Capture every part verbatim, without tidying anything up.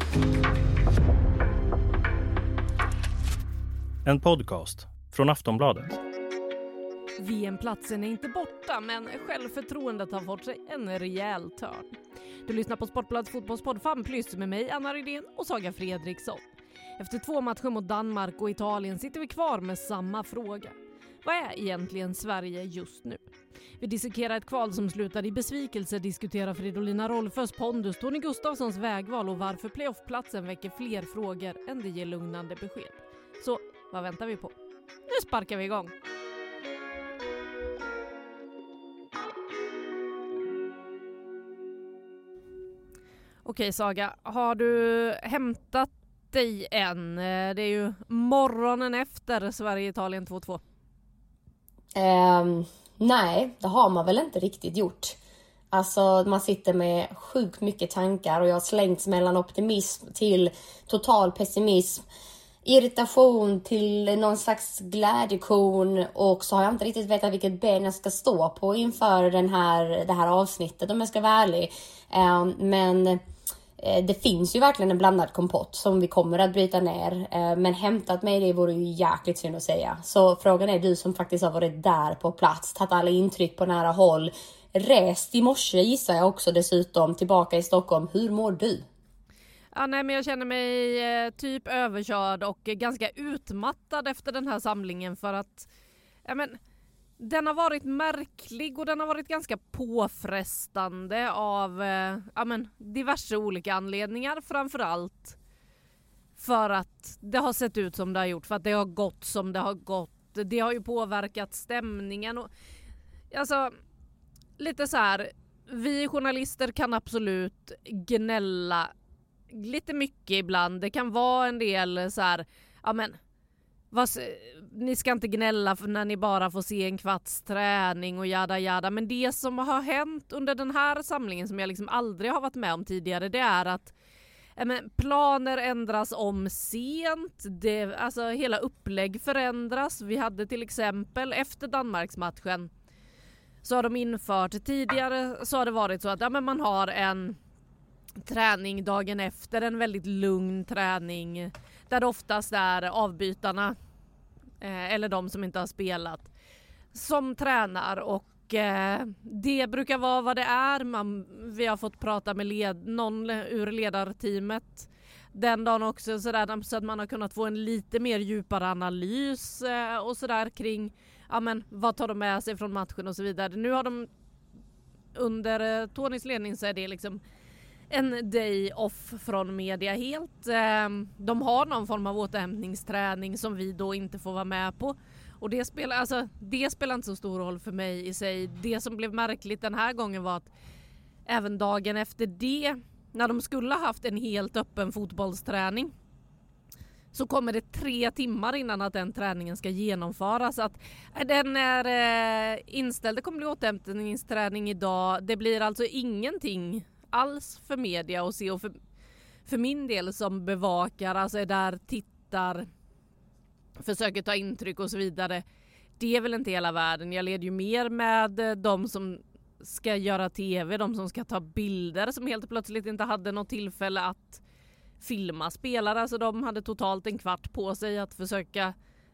En podcast från Aftonbladet. V M-platsen är inte borta, men självförtroendet har fått sig en rejäl törn. Du lyssnar på Sportbladets fotbollspodd Fan Plus med mig, Anna Rydén och Saga Fredriksson. Efter två matcher mot Danmark och Italien sitter vi kvar med samma fråga. Vad är egentligen Sverige just nu? Vi dissekerar ett kval som slutade i besvikelse, diskuterar Fridolina Rolfös pondus, Tony Gustafssons vägval och varför playoffplatsen väcker fler frågor än det ger lugnande besked. Så vad väntar vi på? Nu sparkar vi igång! Okej Saga, har du hämtat dig än? Det är ju morgonen efter Sverige-Italien två två. Um, nej, det har man väl inte riktigt gjort. Alltså man sitter med sjukt mycket tankar och jag har slängts mellan optimism till total pessimism. Irritation till någon slags glädjekon, och så har jag inte riktigt vetat vilket ben jag ska stå på inför den här, det här avsnittet om jag ska vara ärlig. Um, men eh, det finns ju verkligen en blandad kompott som vi kommer att bryta ner. Uh, men hämtat mig det vore ju jäkligt synd att säga. Så frågan är, du som faktiskt har varit där på plats, tagit alla intryck på nära håll, rest i morse gissar jag också dessutom, tillbaka i Stockholm. Hur mår du? Ja, nej, men jag känner mig eh, typ överkörd och eh, ganska utmattad efter den här samlingen för att ja, men, den har varit märklig och den har varit ganska påfrestande av eh, ja, men, diverse olika anledningar, framförallt för att det har sett ut som det har gjort, för att det har gått som det har gått. Det har ju påverkat stämningen och alltså lite så här, vi journalister kan absolut gnälla lite mycket ibland. Det kan vara en del så här, ja men vad, ni ska inte gnälla för när ni bara får se en kvarts träning och jada jada. Men det som har hänt under den här samlingen som jag liksom aldrig har varit med om tidigare, det är att ja, men, planer ändras om sent. Det, alltså hela upplägg förändras. Vi hade till exempel efter Danmarksmatchen så har de infört, tidigare så har det varit så att ja, men man har en träning dagen efter, en väldigt lugn träning där det oftast är avbytarna eh, eller de som inte har spelat som tränar, och eh, det brukar vara vad det är. Man, vi har fått prata med led, någon ur ledarteamet den dagen också så, där, så att man har kunnat få en lite mer djupare analys eh, och sådär kring ja, men, vad tar de med sig från matchen och så vidare. Nu har de under eh, Tonys ledning så är det liksom en day off från media helt. De har någon form av återhämtningsträning som vi då inte får vara med på. Och det spelar, alltså, det spelar inte så stor roll för mig i sig. Det som blev märkligt den här gången var att även dagen efter det, när de skulle ha haft en helt öppen fotbollsträning, så kommer det tre timmar innan att den träningen ska genomföras. Att den är eh, inställd. Det kommer bli återhämtningsträning idag. Det blir alltså ingenting alls för media och se, och för, för min del som bevakar, alltså är där, tittar, försöker ta intryck och så vidare. Det är väl inte hela världen. Jag leder ju mer med de som ska göra tv, de som ska ta bilder, som helt plötsligt inte hade något tillfälle att filma spelare. Alltså de hade totalt en kvart på sig att försöka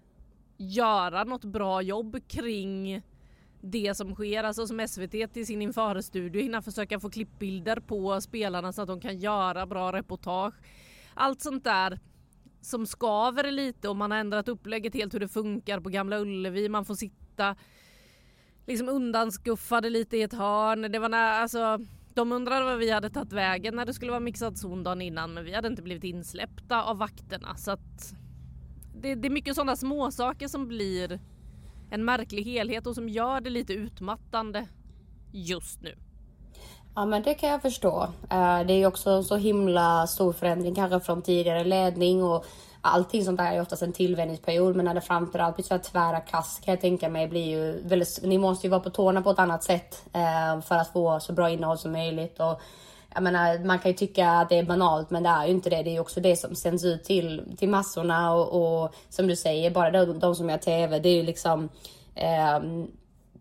göra något bra jobb kring det som sker, alltså som S V T till sin införstudio hinna försöka få klippbilder på spelarna så att de kan göra bra reportage. Allt sånt där som skaver lite, och man har ändrat upplägget helt hur det funkar på Gamla Ullevi. Man får sitta liksom undanskuffade lite i ett hörn. Det var när, alltså, de undrade vad vi hade tagit vägen när det skulle vara mixad zon dagen innan, men vi hade inte blivit insläppta av vakterna. Så att det, det är mycket sådana små saker som blir en märklig helhet och som gör det lite utmattande just nu. Ja, men det kan jag förstå. Det är ju också så himla stor förändring kanske från tidigare ledning, och allting sånt där är oftast en tillvänjningsperiod, men när det framförallt blir så här tvära kast kan jag tänka mig blir ju väldigt, ni måste ju vara på tårna på ett annat sätt för att få så bra innehåll som möjligt. Och jag menar, man kan ju tycka att det är banalt, men det är ju inte det. Det är ju också det som sänds ut till, till massorna, och, och som du säger, bara de, de som gör tv, det är ju liksom eh,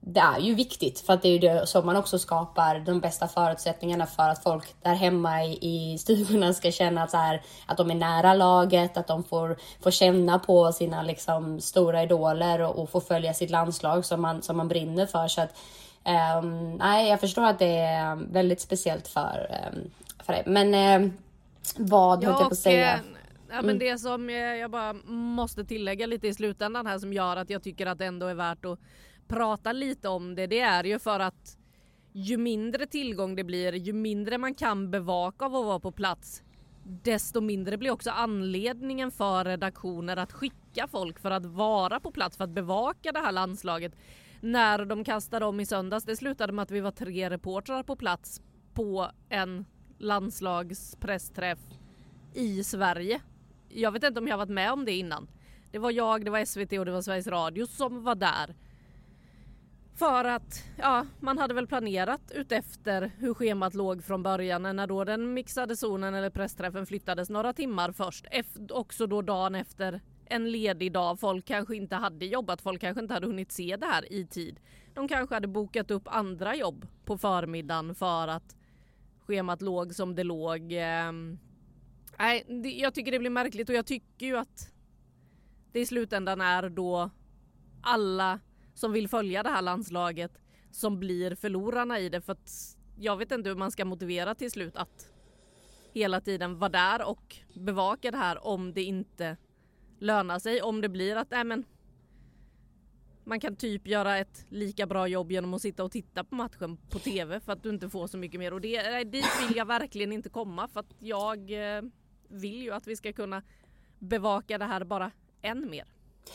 det är ju viktigt, för att det är ju det som man också skapar de bästa förutsättningarna för att folk där hemma i, i stugorna ska känna att, så här, att de är nära laget, att de får, får känna på sina liksom stora idoler och, och få följa sitt landslag som man, som man brinner för. Så att, um, nej, jag förstår att det är väldigt speciellt för, um, för det. Men uh, vad ja, höll jag på att säga? Ja, men det som jag bara måste tillägga lite i slutändan här som gör att jag tycker att det ändå är värt att prata lite om det, det är ju för att ju mindre tillgång det blir, ju mindre man kan bevaka av att vara på plats, desto mindre blir också anledningen för redaktioner att skicka folk för att vara på plats för att bevaka det här landslaget. När de kastade om i söndags, det slutade med att vi var tre reportrar på plats på en landslagspressträff i Sverige. Jag vet inte om jag har varit med om det innan. Det var jag, det var S V T och det var Sveriges Radio som var där. För att, ja, man hade väl planerat utefter hur schemat låg från början. När då den mixade zonen eller pressträffen flyttades några timmar först. Efter, också då dagen efter en ledig dag. Folk kanske inte hade jobbat, folk kanske inte hade hunnit se det här i tid. De kanske hade bokat upp andra jobb på förmiddagen för att schemat låg som det låg. Nej, det, jag tycker det blir märkligt och jag tycker ju att det i slutändan är då alla som vill följa det här landslaget som blir förlorarna i det, för att jag vet inte hur man ska motivera till slut att hela tiden vara där och bevaka det här om det inte lönar sig, om det blir att nej men man kan typ göra ett lika bra jobb genom att sitta och titta på matchen på tv för att du inte får så mycket mer, och det, dit vill jag verkligen inte komma, för att jag vill ju att vi ska kunna bevaka det här bara än mer.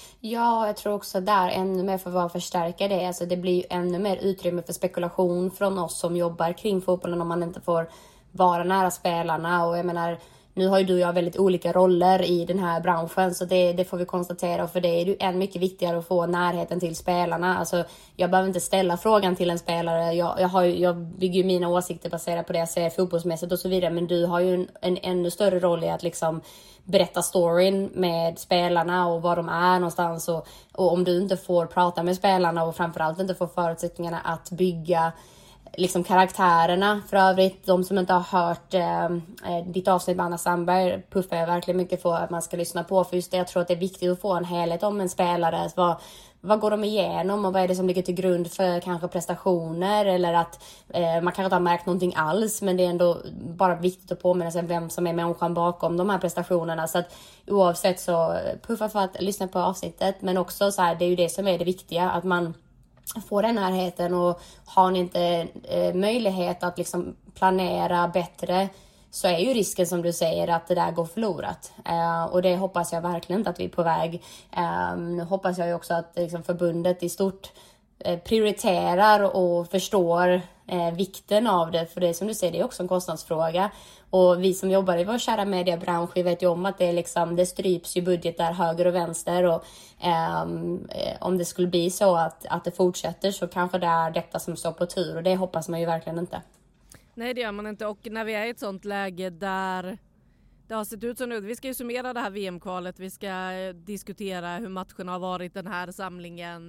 Ja, jag tror också där ännu mer för att förstärka det. Alltså det blir ju ännu mer utrymme för spekulation från oss som jobbar kring fotbollen om man inte får vara nära spelarna. Och jag menar, nu har ju du och jag väldigt olika roller i den här branschen, så det, det får vi konstatera. Och för det är ju än mycket viktigare att få närheten till spelarna. Alltså, jag behöver inte ställa frågan till en spelare. Jag, jag, har ju, jag bygger ju mina åsikter baserat på det jag ser fotbollsmässigt och så vidare. Men du har ju en, en ännu större roll i att liksom berätta storyn med spelarna och var de är någonstans. Och, och om du inte får prata med spelarna och framförallt inte får förutsättningarna att bygga liksom karaktärerna. För övrigt, de som inte har hört eh, ditt avsnitt med Anna Sandberg puffar jag verkligen mycket för att man ska lyssna på. För just det, jag tror att det är viktigt att få en helhet om en spelare. Vad, vad går de igenom och vad är det som ligger till grund för kanske prestationer, eller att eh, man kanske inte har märkt någonting alls, men det är ändå bara viktigt att påminna sig vem som är människan bakom de här prestationerna. Så att oavsett så puffa för att lyssna på avsnittet, men också så här, det är ju det som är det viktiga, att man få den närheten. Och har ni inte eh, möjlighet att liksom planera bättre, så är ju risken som du säger att det där går förlorat. Eh, och det hoppas jag verkligen inte att vi är på väg. Eh, nu hoppas jag ju också att liksom, förbundet i stort eh, prioriterar och förstår eh, vikten av det. För det som du säger, det är också en kostnadsfråga. Och vi som jobbar i vår kära mediebransch, vi vet ju om att det, är liksom, det stryps ju budgetar höger och vänster. Och eh, om det skulle bli så att, att det fortsätter, så kanske det är detta som står på tur. Och det hoppas man ju verkligen inte. Nej, det gör man inte. Och när vi är i ett sånt läge där det har sett ut som nu, vi ska ju summera det här V M-kvalet, vi ska diskutera hur matcherna har varit den här samlingen.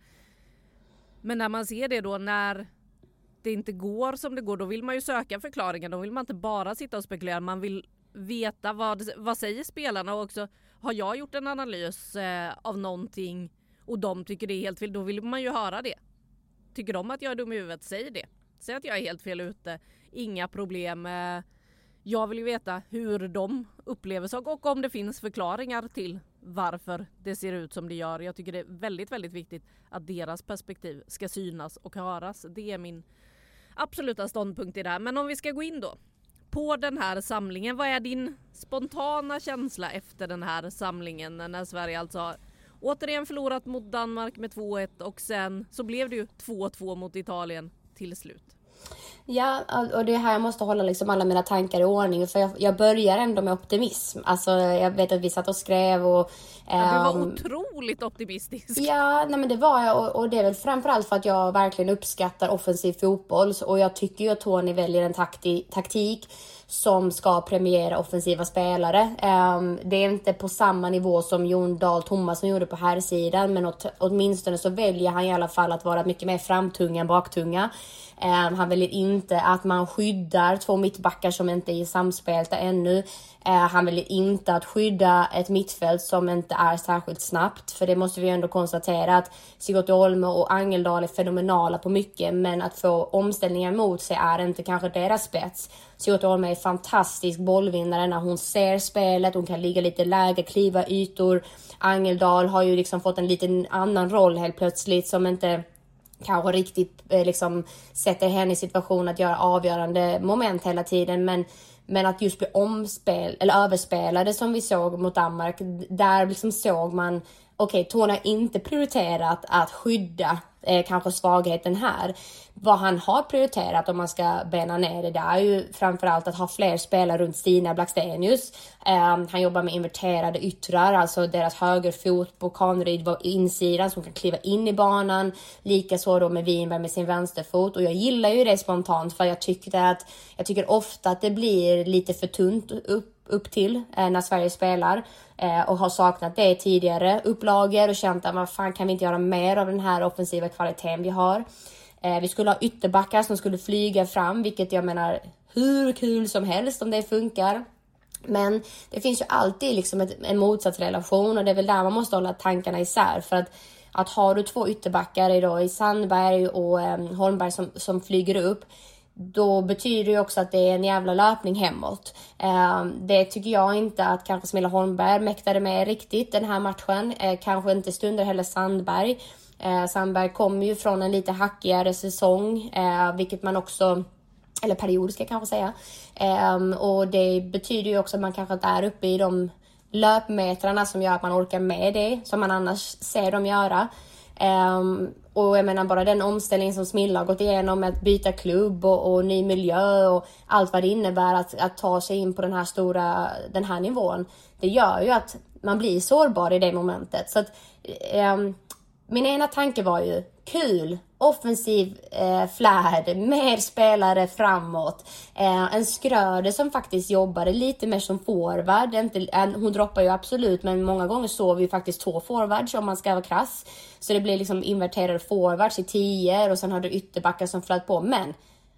Men när man ser det då, när det inte går som det går, då vill man ju söka förklaringar. Då vill man inte bara sitta och spekulera, man vill veta vad, vad säger spelarna. Och också, har jag gjort en analys eh, av någonting och de tycker det är helt fel, då vill man ju höra det. Tycker de att jag är dum i huvudet, säg det. Säg att jag är helt fel ute, inga problem. Jag vill ju veta hur de upplever sig och om det finns förklaringar till varför det ser ut som det gör. Jag tycker det är väldigt, väldigt viktigt att deras perspektiv ska synas och höras. Det är min absoluta ståndpunkt i det här. Men om vi ska gå in då på den här samlingen, vad är din spontana känsla efter den här samlingen när Sverige alltså har återigen förlorat mot Danmark med två ett och sen så blev det ju två två mot Italien till slut? Ja, och det här jag måste hålla liksom alla mina tankar i ordning, för jag, jag börjar ändå med optimism. Alltså jag vet att vi satt och skrev och... Ja, du var um, otroligt optimistisk. Ja, nej men det var jag, och, och det är väl framförallt för att jag verkligen uppskattar offensiv fotboll, och jag tycker ju att Tony väljer en takti, taktik som ska premiera offensiva spelare. Um, det är inte på samma nivå som Jon Dahl Tomasson gjorde på här sidan, men åt, åtminstone så väljer han i alla fall att vara mycket mer framtunga än baktunga. Um, han väljer inte att man skyddar två mittbackar som inte är samspelta ännu. Uh, han väljer inte att skydda ett mittfält som inte är särskilt snabbt. För det måste vi ändå konstatera att Sigurd Olme och Angeldal är fenomenala på mycket. Men att få omställningar mot sig är inte kanske deras spets. Sigurd Olme är fantastisk bollvinnare när hon ser spelet. Hon kan ligga lite lägre, kliva ytor. Angeldal har ju liksom fått en liten annan roll helt plötsligt som inte kanske riktigt eh, liksom sätter henne i situation att göra avgörande moment hela tiden. Men, men att just bli omspel eller överspelade som vi såg mot Danmark, där liksom såg man okej, okay, Tony har inte prioriterat att skydda eh, kanske svagheten här. Vad han har prioriterat, om man ska bena ner det, det är ju framförallt att ha fler spelare runt Stina Blackstenius. Eh, han jobbar med inverterade yttrar, alltså deras högerfot på Kaneryd var insidan som kan kliva in i banan. Likaså då med Winberg med sin vänsterfot. Och jag gillar ju det spontant, för jag tyckte att jag tycker ofta att det blir lite för tunt upp upp till eh, när Sverige spelar eh, och har saknat det tidigare upplagor och känt att vad fan, kan vi inte göra mer av den här offensiva kvaliteten vi har. Eh, vi skulle ha ytterbackar som skulle flyga fram, vilket jag menar hur kul som helst om det funkar. Men det finns ju alltid liksom ett, en motsatsrelation, och det är väl där man måste hålla tankarna isär. För att, att har du två ytterbackar idag i Sandberg och eh, Holmberg som, som flyger upp, då betyder det också att det är en jävla löpning hemåt. Eh, det tycker jag inte att kanske Smilla Holmberg mäktade med riktigt den här matchen. Eh, kanske inte stunder heller Sandberg. Eh, Sandberg kommer ju från en lite hackigare säsong, eh, vilket man också, eller period ska jag kanske säga. Eh, och det betyder ju också att man kanske inte är uppe i de löpmetrarna som gör att man orkar med det, som man annars ser dem göra. Um, och jag menar bara den omställningen som Smilla har gått igenom med att byta klubb och, och ny miljö och allt vad det innebär att, att ta sig in på den här stora, den här nivån, det gör ju att man blir sårbar i det momentet. Så att um, min ena tanke var ju kul, offensiv eh, flärd, mer spelare framåt. Eh, en Skröder som faktiskt jobbade lite mer som forward. Inte, en, hon droppar ju absolut, men många gånger såg vi faktiskt två forwards om man ska vara krass. Så det blir liksom inverterade forwards i tior och sen har du ytterbackar som flöt på. Men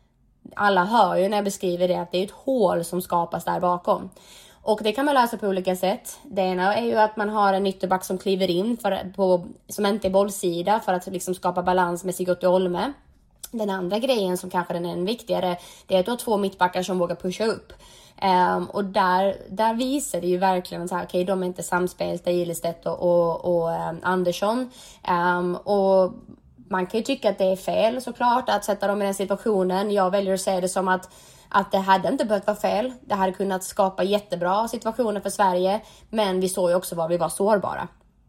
alla hör ju när jag beskriver det att det är ett hål som skapas där bakom. Och det kan man lösa på olika sätt. Det ena är ju att man har en ytterback som kliver in för, på, som inte är bollsida, för att liksom skapa balans med Sigurd Olme. Den andra grejen som kanske den är en viktigare, det är att du har två mittbackar som vågar pusha upp. Um, och där, där visar det ju verkligen att okej, okay, de är inte samspelta, Ilestedt och, och, och um, Andersson. Um, och man kan ju tycka att det är fel såklart att sätta dem i den situationen. Jag väljer att säga det som att Att det hade inte behövt vara fel. Det hade kunnat skapa jättebra situationer för Sverige. Men vi såg ju också var vi var sårbara.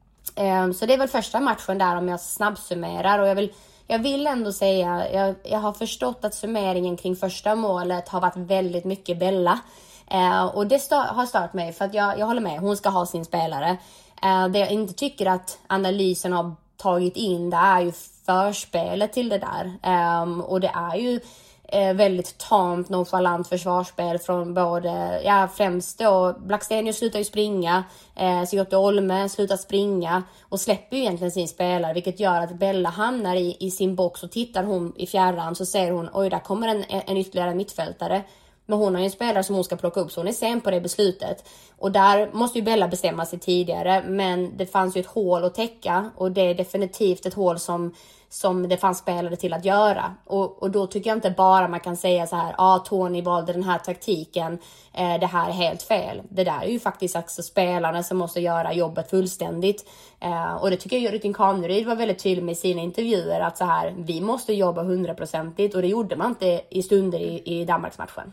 Um, så det är väl första matchen där om jag snabbsummerar. Och jag vill, jag vill ändå säga, jag, jag har förstått att summeringen kring första målet har varit väldigt mycket Bella. Uh, och det stör, har stört mig, för att jag, jag håller med. Hon ska ha sin spelare. Uh, det jag inte tycker att analysen har tagit in, det är ju förspelet till det där. Um, och det är ju Eh, väldigt tamt, nonchalant försvarsspel från både, ja främst då, Blackstenius slutar ju springa, eh, Sigurd Olme slutar springa och släpper ju egentligen sin spelare, vilket gör att Bella hamnar i, i sin box, och tittar hon i fjärran så ser hon, oj där kommer en, en ytterligare mittfältare. Men hon har ju en spelare som hon ska plocka upp, så hon är sen på det beslutet. Och där måste ju Bella bestämma sig tidigare, men det fanns ju ett hål att täcka, och det är definitivt ett hål som som det fanns spelare till att göra. Och, och då tycker jag inte bara man kan säga så här, ja ah, Tony valde den här taktiken, eh, det här är helt fel. Det där är ju faktiskt också spelarna som måste göra jobbet fullständigt. Eh, och det tycker jag Rytting Kaneryd var väldigt tydlig med i sina intervjuer, att så här, vi måste jobba hundraprocentigt, och det gjorde man inte i stunder i, i Danmarksmatchen.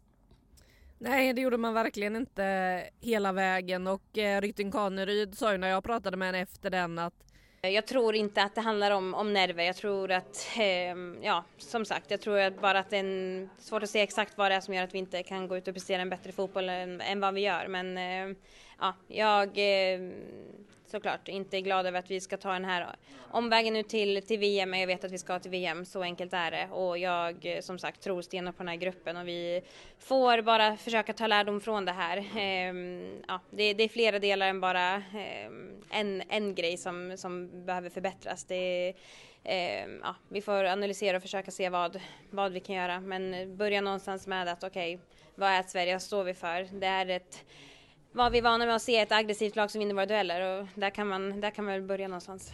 Nej, det gjorde man verkligen inte hela vägen, och eh, Rytting Kaneryd sa ju när jag pratade med henne efter den att jag tror inte att det handlar om, om nerver. Jag tror att, eh, ja, som sagt, jag tror att bara att det är svårt att se exakt vad det är som gör att vi inte kan gå ut och prestera en bättre fotboll än, än vad vi gör. Men eh, ja, jag eh, såklart inte är glad över att vi ska ta den här omvägen nu till, till V M, men jag vet att vi ska till V M, så enkelt är det. Och jag som sagt tror stenar på den här gruppen och vi får bara försöka ta lärdom från det här. Eh, ja, det, det är flera delar än bara eh, en, en grej som, som behöver förbättras. Det Eh, ja, vi får analysera och försöka se vad, vad vi kan göra, men börja någonstans med att okej, okay, vad är Sverige, vad står vi för? Det är ett, vad vi är vana med att se, ett aggressivt lag som vinner våra dueller, och där kan man, där kan man väl börja någonstans.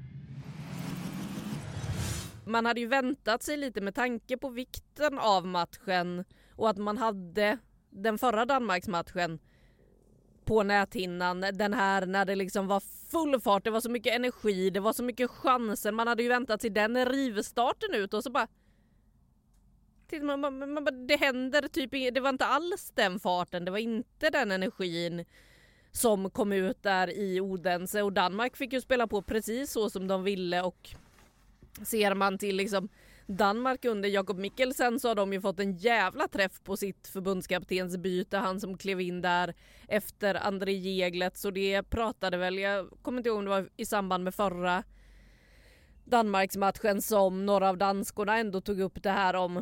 Man hade ju väntat sig lite med tanke på vikten av matchen och att man hade den förra Danmarksmatchen på näthinnan, den här när det liksom var full fart, det var så mycket energi, det var så mycket chanser, man hade ju väntat sig den rivstarten ut och så bara man, man, man, det händer typ, det var inte alls den farten, det var inte den energin som kom ut där i Odense, och Danmark fick ju spela på precis så som de ville. Och ser man till liksom Danmark under Jakob Mikkelsen så har de ju fått en jävla träff på sitt förbundskaptensbyte, han som klev in där efter André Jeglet, så det pratade väl, jag kommer inte ihåg om det var i samband med förra Danmarksmatchen som några av danskorna ändå tog upp det här om,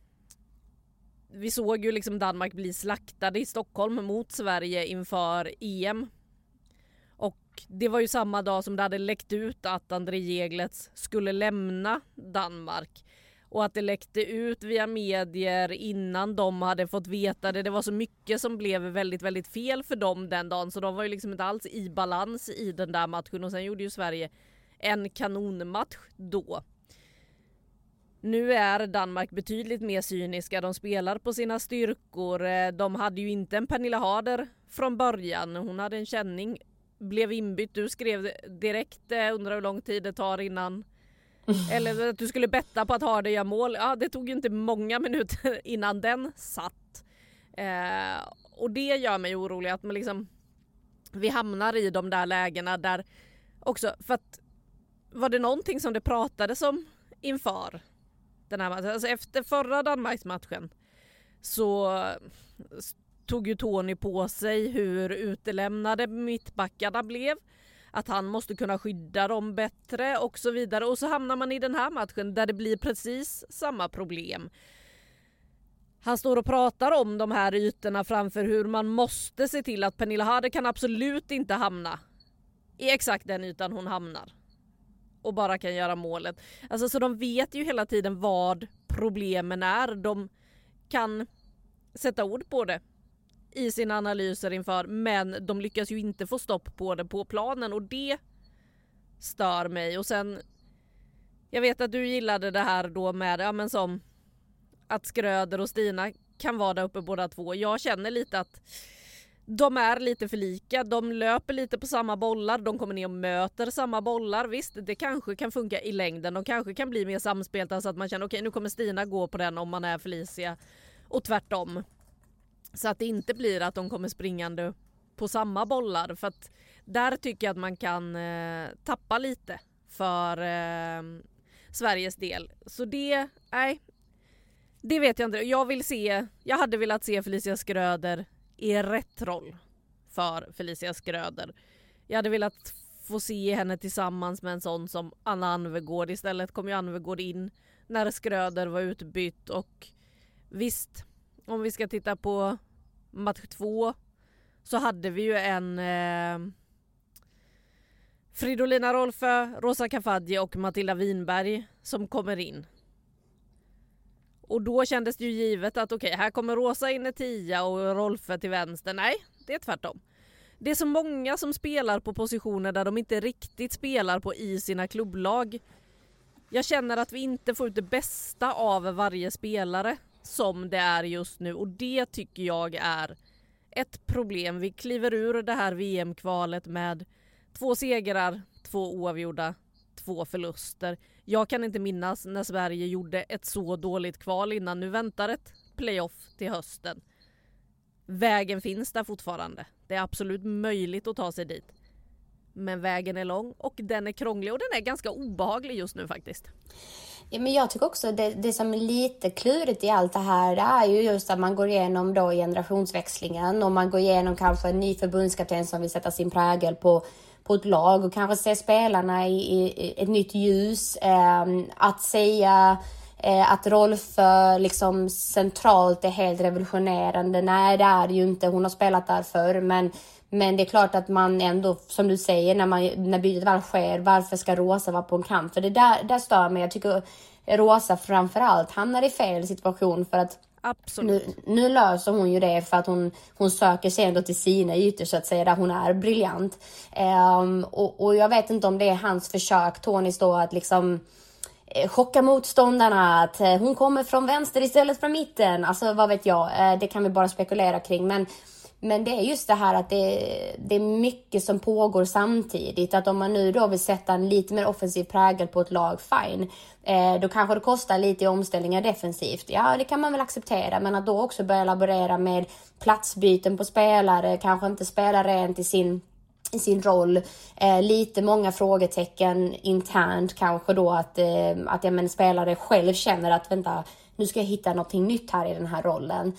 vi såg ju liksom Danmark bli slaktade i Stockholm mot Sverige inför E M. Och det var ju samma dag som det hade läckt ut att André Jeglets skulle lämna Danmark. Och att det läckte ut via medier innan de hade fått veta det. Det var så mycket som blev väldigt, väldigt fel för dem den dagen. Så de var ju liksom inte alls i balans i den där matchen. Och sen gjorde ju Sverige en kanonmatch då. Nu är Danmark betydligt mer cyniska. De spelar på sina styrkor. De hade ju inte en Pernilla Harder från början. Hon hade en känning. Blev inbytt. Du skrev direkt, undrar hur lång tid det tar innan. Eller att du skulle betta på att Harder gör mål. Ja, det tog ju inte många minuter innan den satt. Eh, och det gör mig orolig att man liksom, vi hamnar i de där lägena där också. För att var det någonting som det pratades om inför den här matchen, alltså efter förra Danmarksmatchen, så tog ju Tony på sig hur utelämnade mittbackarna blev, att han måste kunna skydda dem bättre och så vidare. Och så hamnar man i den här matchen där det blir precis samma problem. Han står och pratar om de här ytorna framför, hur man måste se till att Pernilla Harder kan absolut inte hamna i exakt den ytan hon hamnar. Och bara kan göra målet. Alltså, så de vet ju hela tiden vad problemen är. De kan sätta ord på det i sina analyser inför, men de lyckas ju inte få stopp på det på planen, och det stör mig. Och sen, jag vet att du gillade det här då med, ja men som att Schröder och Stina kan vara där uppe båda två. Jag känner lite att de är lite för lika, de löper lite på samma bollar, de kommer ner och möter samma bollar. Visst, det kanske kan funka i längden, de kanske kan bli mer samspelta så att man känner okej, okay, nu kommer Stina gå på den om man är Felicia, och tvärtom. Så att det inte blir att de kommer springande på samma bollar, för att där tycker jag att man kan eh, tappa lite för eh, Sveriges del. Så det, nej, det vet jag inte. Jag vill se, jag hade velat se Felicia Schröder i rätt roll för Felicia Schröder. Jag hade velat få se henne tillsammans med en sån som Anna Anvegård. Istället kom ju Anvegård in när Schröder var utbytt, och visst, om vi ska titta på match två så hade vi ju en eh, Fridolina Rolfö, Rosa Kafaji och Matilda Winberg som kommer in. Och då kändes det ju givet att okej, okay, här kommer Rosa in i tia och Rolfö till vänster. Nej, det är tvärtom. Det är så många som spelar på positioner där de inte riktigt spelar på i sina klubblag. Jag känner att vi inte får ut det bästa av varje spelare som det är just nu, och det tycker jag är ett problem. Vi kliver ur det här V M-kvalet med två segrar, två oavgjorda, två förluster. Jag kan inte minnas när Sverige gjorde ett så dåligt kval innan. Nu väntar ett playoff till hösten. Vägen finns där fortfarande. Det är absolut möjligt att ta sig dit. Men vägen är lång och den är krånglig och den är ganska obehaglig just nu faktiskt. Ja, men jag tycker också det, det som är lite klurigt i allt det här, det är ju just att man går igenom då generationsväxlingen och man går igenom kanske en ny förbundskapten som vill sätta sin prägel på, på ett lag och kanske se spelarna i, i ett nytt ljus. Eh, att säga eh, att Rolf liksom centralt är helt revolutionerande, nej det är det ju inte, hon har spelat där förr, men Men det är klart att man ändå, som du säger, när, man, när bytet väl sker, varför ska Rosa vara på en kant? För det där, där stör mig. Jag tycker Rosa framförallt hamnar i fel situation för att Absolut. Nu, nu löser hon ju det för att hon, hon söker sig ändå till sina ytor så att säga, där hon är briljant. Um, och, och jag vet inte om det är hans försök, Tonys då, att liksom eh, chocka motståndarna, att eh, hon kommer från vänster istället från mitten. Alltså vad vet jag, eh, det kan vi bara spekulera kring. Men Men det är just det här att det, det är mycket som pågår samtidigt. Att om man nu då vill sätta en lite mer offensiv prägel på ett lag, fine. Eh, då kanske det kostar lite i omställningar defensivt. Ja, det kan man väl acceptera. Men att då också börja laborera med platsbyten på spelare. Kanske inte spela rent i sin, i sin roll. Eh, lite många frågetecken internt kanske då. Att, eh, att jag men, spelare själv känner att vänta, nu ska jag hitta någonting nytt här i den här rollen.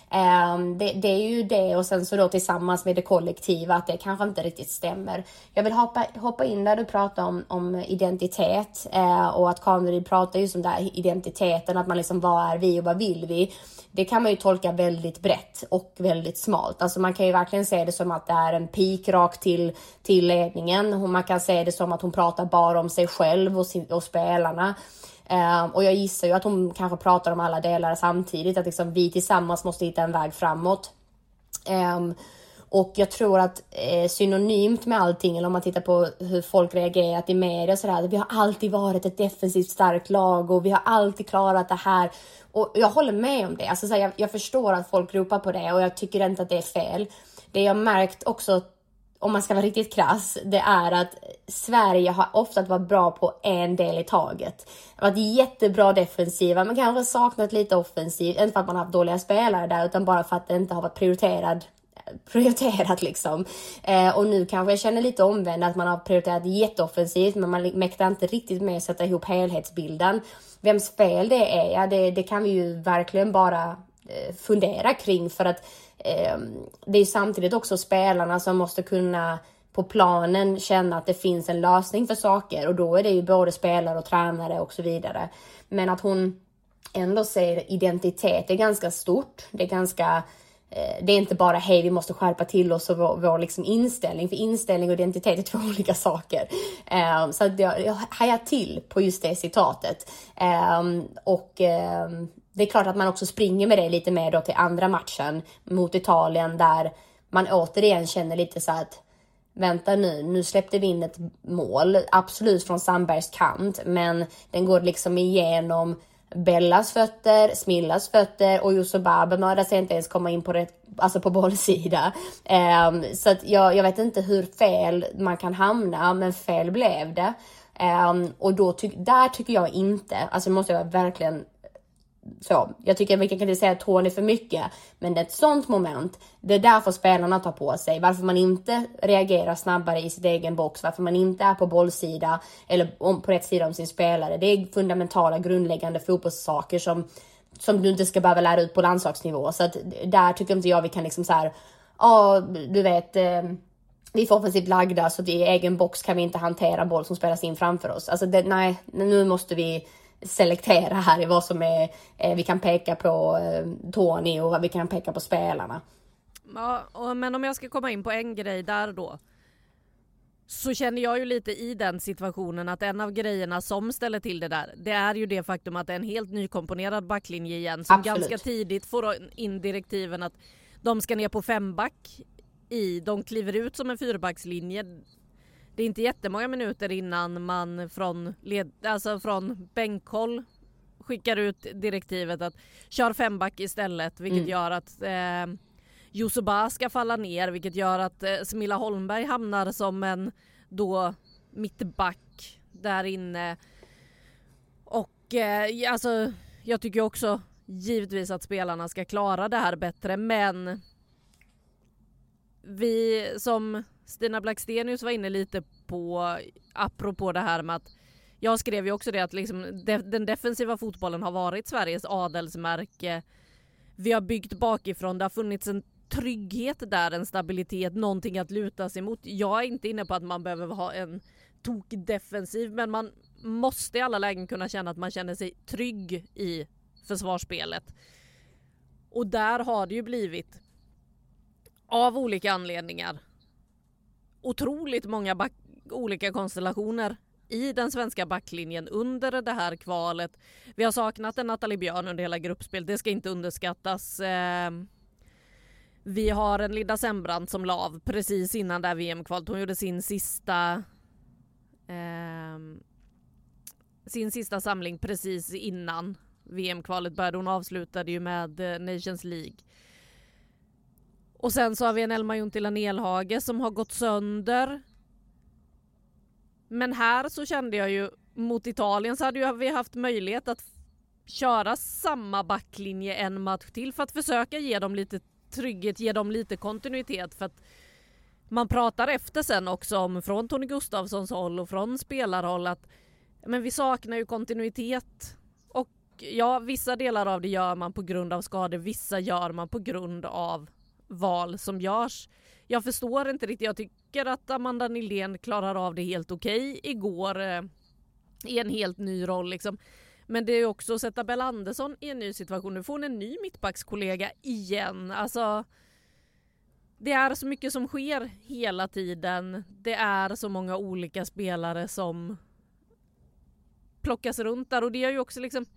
Um, det, det är ju det, och sen så då tillsammans med det kollektiva att det kanske inte riktigt stämmer. Jag vill hoppa, hoppa in där du pratar om, om identitet uh, och att Kaneryd pratar just om där identiteten, att man liksom, vad är vi och vad vill vi? Det kan man ju tolka väldigt brett och väldigt smalt. Alltså man kan ju verkligen se det som att det är en pik rakt till, till ledningen, och man kan se det som att hon pratar bara om sig själv och, sin, och spelarna. Uh, och jag gissar ju att hon kanske pratar om alla delar samtidigt, att liksom vi tillsammans måste hitta en väg framåt. Um, och jag tror att eh, synonymt med allting, eller om man tittar på hur folk reagerat i media och sådär, vi har alltid varit ett defensivt starkt lag och vi har alltid klarat det här. Och jag håller med om det, alltså, så här, jag, jag förstår att folk ropar på det och jag tycker inte att det är fel. Det jag märkt också, om man ska vara riktigt krass, det är att Sverige har ofta varit bra på en del i taget. Det har varit jättebra defensiva, men kanske saknat lite offensivt. Inte för att man har haft dåliga spelare där, utan bara för att det inte har varit prioriterad, prioriterat liksom. Eh, och nu kanske jag känner lite omvänd, att man har prioriterat jätteoffensivt, men man mäktar inte riktigt med att sätta ihop helhetsbilden. Vems fel det är, ja, det, det kan vi ju verkligen bara eh, fundera kring, för att det är samtidigt också spelarna som måste kunna på planen känna att det finns en lösning för saker, och då är det ju både spelare och tränare och så vidare. Men att hon ändå säger identitet är ganska stort, det är ganska det är inte bara hej vi måste skärpa till oss och vår, vår liksom inställning, för inställning och identitet är två olika saker. Um, så att jag, jag hajar till på just det citatet. Um, och um, det är klart att man också springer med det lite mer då till andra matchen mot Italien, där man återigen känner lite så att vänta nu, nu släppte vi in ett mål, absolut från Sandbergs kant, men den går liksom igenom Bellas fötter, Smillas fötter, och Yusuf bemödar sig inte ens komma in på rätt, alltså på bollsida. Um, så att jag, jag vet inte hur fel man kan hamna, men fel blev det. Um, och då ty- där tycker jag inte, alltså måste jag verkligen så, jag tycker att vi kan inte säga att Tony för mycket, men det är ett sånt moment, det är därför spelarna tar på sig, varför man inte reagerar snabbare i sitt egen box, varför man inte är på bollsida eller om, på rätt sida om sin spelare. Det är fundamentala, grundläggande fotbollssaker som, som du inte ska behöva lära ut på landslagsnivå. Så att där tycker inte jag vi kan liksom så här, ja du vet, eh, vi är för offensivt lagda så att i egen box kan vi inte hantera boll som spelas in framför oss. Alltså det, nej, nu måste vi selektera här i vad som är, eh, vi kan peka på eh, Tony och vad vi kan peka på spelarna. Ja, och, men om jag ska komma in på en grej där då, så känner jag ju lite i den situationen att en av grejerna som ställer till det där, det är ju det faktum att det är en helt nykomponerad backlinje igen, som Absolut. ganska tidigt får in direktiven att de ska ner på femback i, de kliver ut som en fyrbackslinje. Det är inte jättemånga minuter innan man från, led, alltså från bänkhåll skickar ut direktivet att kör femback istället, vilket mm. gör att eh, Josuba ska falla ner, vilket gör att eh, Smilla Holmberg hamnar som en då mittback där inne. Och eh, alltså jag tycker också givetvis att spelarna ska klara det här bättre, men vi som Stina Blackstenius var inne lite på, apropå det här med att jag skrev ju också det att liksom de, den defensiva fotbollen har varit Sveriges adelsmärke. Vi har byggt bakifrån, det har funnits en trygghet där, en stabilitet, någonting att luta sig mot. Jag är inte inne på att man behöver ha en tok defensiv, men man måste i alla lägen kunna känna att man känner sig trygg i försvarsspelet. Och där har det ju blivit, av olika anledningar, otroligt många back, olika konstellationer i den svenska backlinjen under det här kvalet. Vi har saknat en Nathalie Björn under hela gruppspel, det ska inte underskattas. Eh, vi har en Linda Sembrant som la av precis innan det här V M-kvalet. Hon gjorde sin sista eh, sin sista samling precis innan V M-kvalet började. Hon avslutade ju med Nations League. Och sen så har vi en Elma Juntila Nelhage som har gått sönder. Men här så kände jag ju mot Italien så hade ju vi haft möjlighet att köra samma backlinje en match till för att försöka ge dem lite trygghet, ge dem lite kontinuitet, för att man pratar efter sen också om från Tony Gustafssons håll och från spelarhåll att men vi saknar ju kontinuitet. Och ja, vissa delar av det gör man på grund av skador, vissa gör man på grund av val som görs. Jag förstår inte riktigt. Jag tycker att Amanda Nylén klarar av det helt okej igår eh, i en helt ny roll liksom. Men det är också att sätta Bella Andersson i en ny situation. Nu får hon en ny mittbackskollega igen. Alltså, det är så mycket som sker hela tiden. Det är så många olika spelare som plockas runt där. Och det är ju också liksom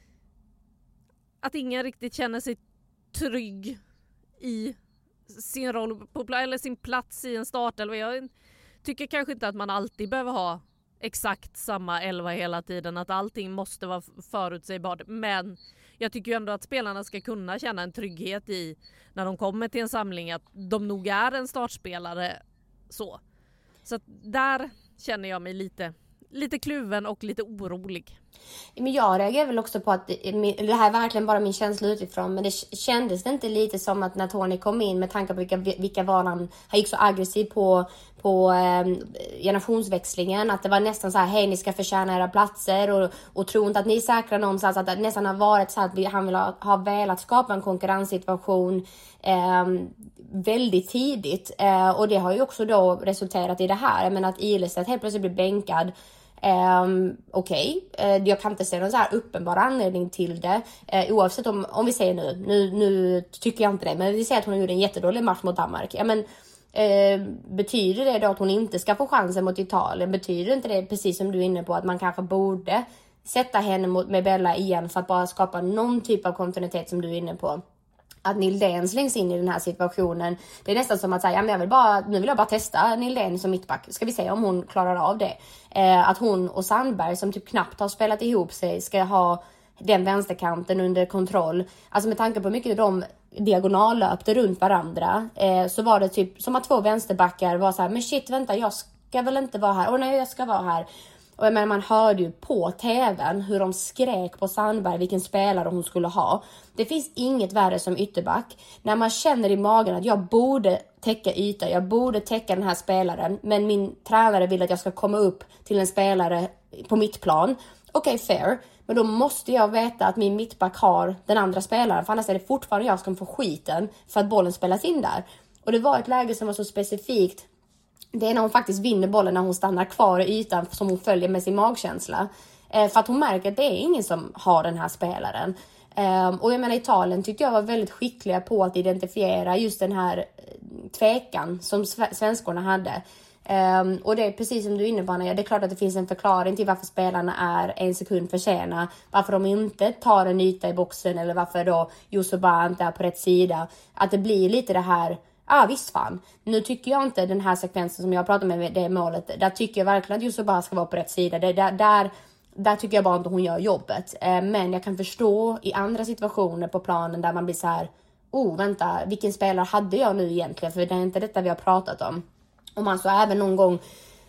att ingen riktigt känner sig trygg i sin roll på, eller sin plats i en start. Eller jag tycker kanske inte att man alltid behöver ha exakt samma elva hela tiden, att allting måste vara förutsägbart, men jag tycker ju ändå att spelarna ska kunna känna en trygghet i när de kommer till en samling att de nog är en startspelare så. Så att där känner jag mig lite lite kluven och lite orolig. Men jag reagerar väl också på att det här är verkligen bara min känsla utifrån, men det kändes det inte lite som att när Tony kom in med tanke på vilka, vilka var han, han gick så aggressiv på, på eh, generationsväxlingen, att det var nästan så här, hej ni ska förtjäna era platser och, och tro inte att ni är säkra någonstans, att det nästan har varit så att han vill ha, ha velat skapa en konkurrenssituation eh, väldigt tidigt eh, och det har ju också då resulterat i det här, men att Ilestedt helt plötsligt blir bänkad. Um, Okej, okay. uh, jag kan inte se någon så här uppenbar anledning till det, uh, oavsett om, om vi säger nu, nu nu tycker jag inte det, men vi säger att hon gjorde en jättedålig match mot Danmark. Ja, men uh, betyder det då att hon inte ska få chansen mot Italien? Betyder inte det, precis som du är inne på, att man kanske borde sätta henne mot, med Bella igen för att bara skapa någon typ av kontinuitet som du är inne på? Att Nylén slängs in i den här situationen. Det är nästan som att säga, ja, men jag vill bara, nu vill jag bara testa Nylén som mittback. Ska vi se om hon klarar av det. Eh, att hon och Sandberg, som typ knappt har spelat ihop sig, ska ha den vänsterkanten under kontroll. Alltså med tanke på mycket de diagonallöpte runt varandra. Eh, så var det typ som att två vänsterbackar var så här, men shit vänta, jag ska väl inte vara här. Åh nej, jag ska vara här. Och jag menar, man hörde ju på tvn hur de skrek på Sandberg vilken spelare hon skulle ha. Det finns inget värre som ytterback. När man känner i magen att jag borde täcka yta, jag borde täcka den här spelaren, men min tränare vill att jag ska komma upp till en spelare på mitt plan. Okej, okay, fair. Men då måste jag veta att min mittback har den andra spelaren, för annars är det fortfarande jag som får skiten för att bollen spelas in där. Och det var ett läge som var så specifikt. Det är när hon faktiskt vinner bollen, när hon stannar kvar i ytan som hon följer med sin magkänsla. Eh, för att hon märker att det är ingen som har den här spelaren. Eh, och jag menar, Italien tyckte jag var väldigt skickliga på att identifiera just den här tvekan som svenskorna hade. Eh, och det är precis som du är inne på, Anna, det är klart att det finns en förklaring till varför spelarna är en sekund för sena. Varför de inte tar en yta i boxen, eller varför då Youssouffa inte är på rätt sida. Att det blir lite det här. Ja ah, visst fan, nu tycker jag inte den här sekvensen som jag pratar med, det målet, där tycker jag verkligen att Youssouffa ska vara på rätt sida. Det, där, där, där tycker jag bara inte hon gör jobbet. Eh, men jag kan förstå i andra situationer på planen där man blir så här, oh vänta, vilken spelare hade jag nu egentligen? För det är inte detta vi har pratat om. Och man så även någon gång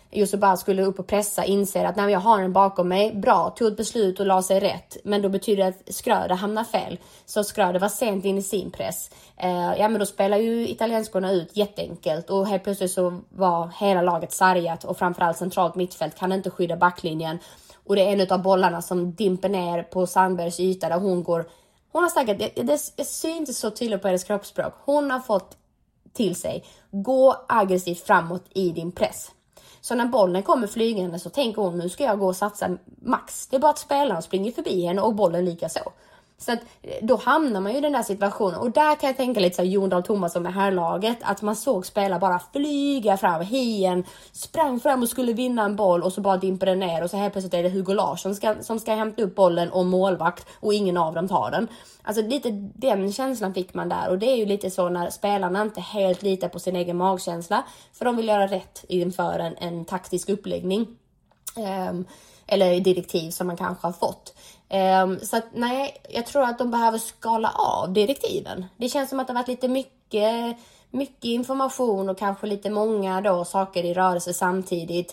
Jussi bara skulle upp och pressa, inser att när jag har den bakom mig, bra, tog ett beslut och la sig rätt. Men då betyder det att Schröder hamnar fel. Så Schröder var sent in i sin press. Eh, ja men då spelar ju italienskorna ut jätteenkelt. Och helt plötsligt så var hela laget sargat. Och framförallt centralt mittfält kan inte skydda backlinjen. Och det är en av bollarna som dimper ner på Sandbergs yta där hon går. Hon har sagt att det, det, det syns inte så tydligt på hennes kroppsspråk. Hon har fått till sig, gå aggressivt framåt i din press. Så när bollen kommer flygande så tänker hon, nu ska jag gå och satsa max. Det är bara att spelarna springer förbi henne och bollen lika så. Så att då hamnar man ju i den där situationen. Och där kan jag tänka lite så här Jon Dahl Tomasson med här laget. Att man såg spelare bara flyga fram. Hien sprang fram och skulle vinna en boll. Och så bara dimper den ner. Och så här plötsligt är det Hugo Larsson ska, som ska hämta upp bollen och målvakt. Och ingen av dem tar den. Alltså lite den känslan fick man där. Och det är ju lite så när spelarna inte helt litar på sin egen magkänsla. För de vill göra rätt inför en, en taktisk uppläggning. Um, eller direktiv som man kanske har fått. Um, så att nej, jag tror att de behöver skala av direktiven. Det känns som att det har varit lite mycket, mycket information och kanske lite många då saker i rörelse samtidigt.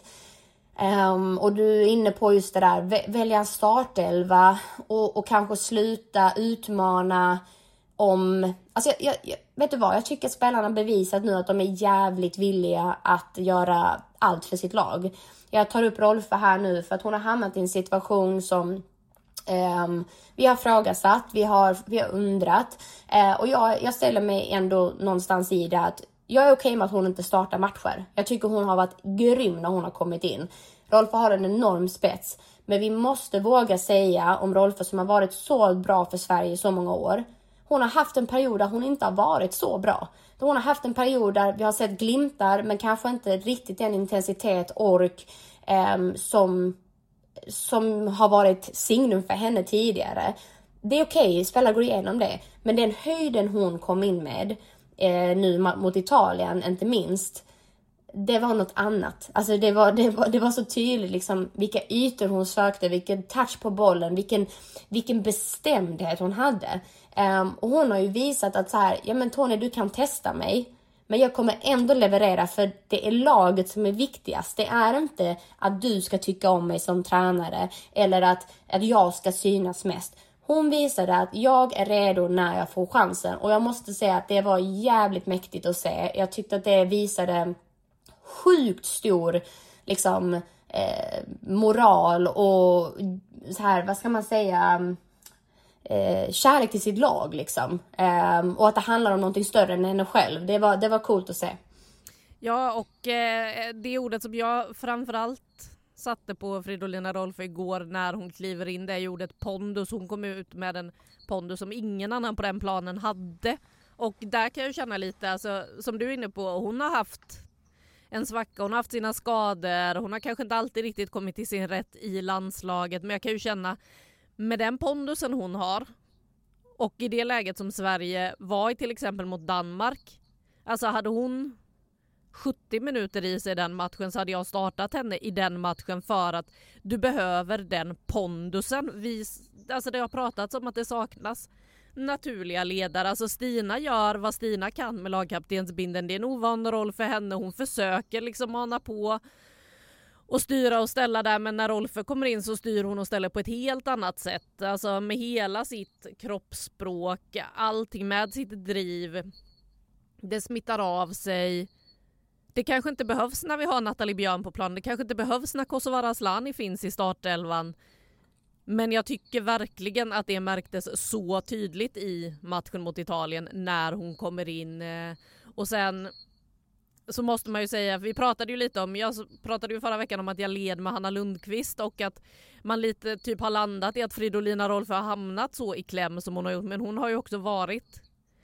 Um, och du är inne på just det där, välja en startelva och, och kanske sluta utmana om... Alltså jag, jag, jag, vet du vad, jag tycker att spelarna bevisat nu att de är jävligt villiga att göra allt för sitt lag. Jag tar upp Rolfö här nu för att hon har hamnat i en situation som um, vi har frågasatt, vi har, vi har undrat. Uh, och jag, jag ställer mig ändå någonstans i det att jag är okej med att hon inte startar matcher. Jag tycker hon har varit grym när hon har kommit in. Rolfö har en enorm spets. Men vi måste våga säga om Rolfö som har varit så bra för Sverige i så många år. Hon har haft en period där hon inte har varit så bra. Hon har haft en period där vi har sett glimtar men kanske inte riktigt den intensitet, ork eh, som, som har varit signum för henne tidigare. Det är okej, okay, spelare går igenom det. Men den höjden hon kom in med eh, nu mot Italien, inte minst, det var något annat. Alltså det var, det var, det var så tydligt liksom vilka ytor hon sökte, vilken touch på bollen, vilken, vilken bestämdhet hon hade. Um, och hon har ju visat att så här, ja men Tony, du kan testa mig, men jag kommer ändå leverera för det är laget som är viktigast. Det är inte att du ska tycka om mig som tränare eller att, att jag ska synas mest. Hon visade att jag är redo när jag får chansen och jag måste säga att det var jävligt mäktigt att se. Jag tyckte att det visade sjukt stor liksom eh, moral och så här, vad ska man säga, eh, kärlek till sitt lag liksom. Eh, och att det handlar om någonting större än henne själv. Det var, det var coolt att se. Ja, och eh, det ordet som jag framförallt satte på Fridolina Rolfö igår när hon kliver in, det är ordet pondus. Hon kom ut med en pondus som ingen annan på den planen hade. Och där kan jag känna lite, alltså, som du är inne på, hon har haft en svacka, hon har haft sina skador, hon har kanske inte alltid riktigt kommit till sin rätt i landslaget, men jag kan ju känna med den pondusen hon har och i det läget som Sverige var i till exempel mot Danmark, alltså hade hon sjuttio minuter i sig i den matchen så hade jag startat henne i den matchen för att du behöver den pondusen. Vi, alltså det har pratats om att det saknas naturliga ledare. Alltså Stina gör vad Stina kan med lagkaptensbinden. Det är en ovan roll för henne. Hon försöker liksom mana på och styra och ställa där, men när Rolfö kommer in så styr hon och ställer på ett helt annat sätt. Alltså med hela sitt kroppsspråk, allting med sitt driv. Det smittar av sig. Det kanske inte behövs när vi har Nathalie Björn på plan. Det kanske inte behövs när Kosovare Asllani finns i startelvan. Men jag tycker verkligen att det märktes så tydligt i matchen mot Italien när hon kommer in. Och sen så måste man ju säga, vi pratade ju lite om, jag pratade ju förra veckan om att jag led med Hanna Lundqvist och att man lite typ har landat i att Fridolina Rolfö har hamnat så i kläm som hon har gjort. Men hon har ju också varit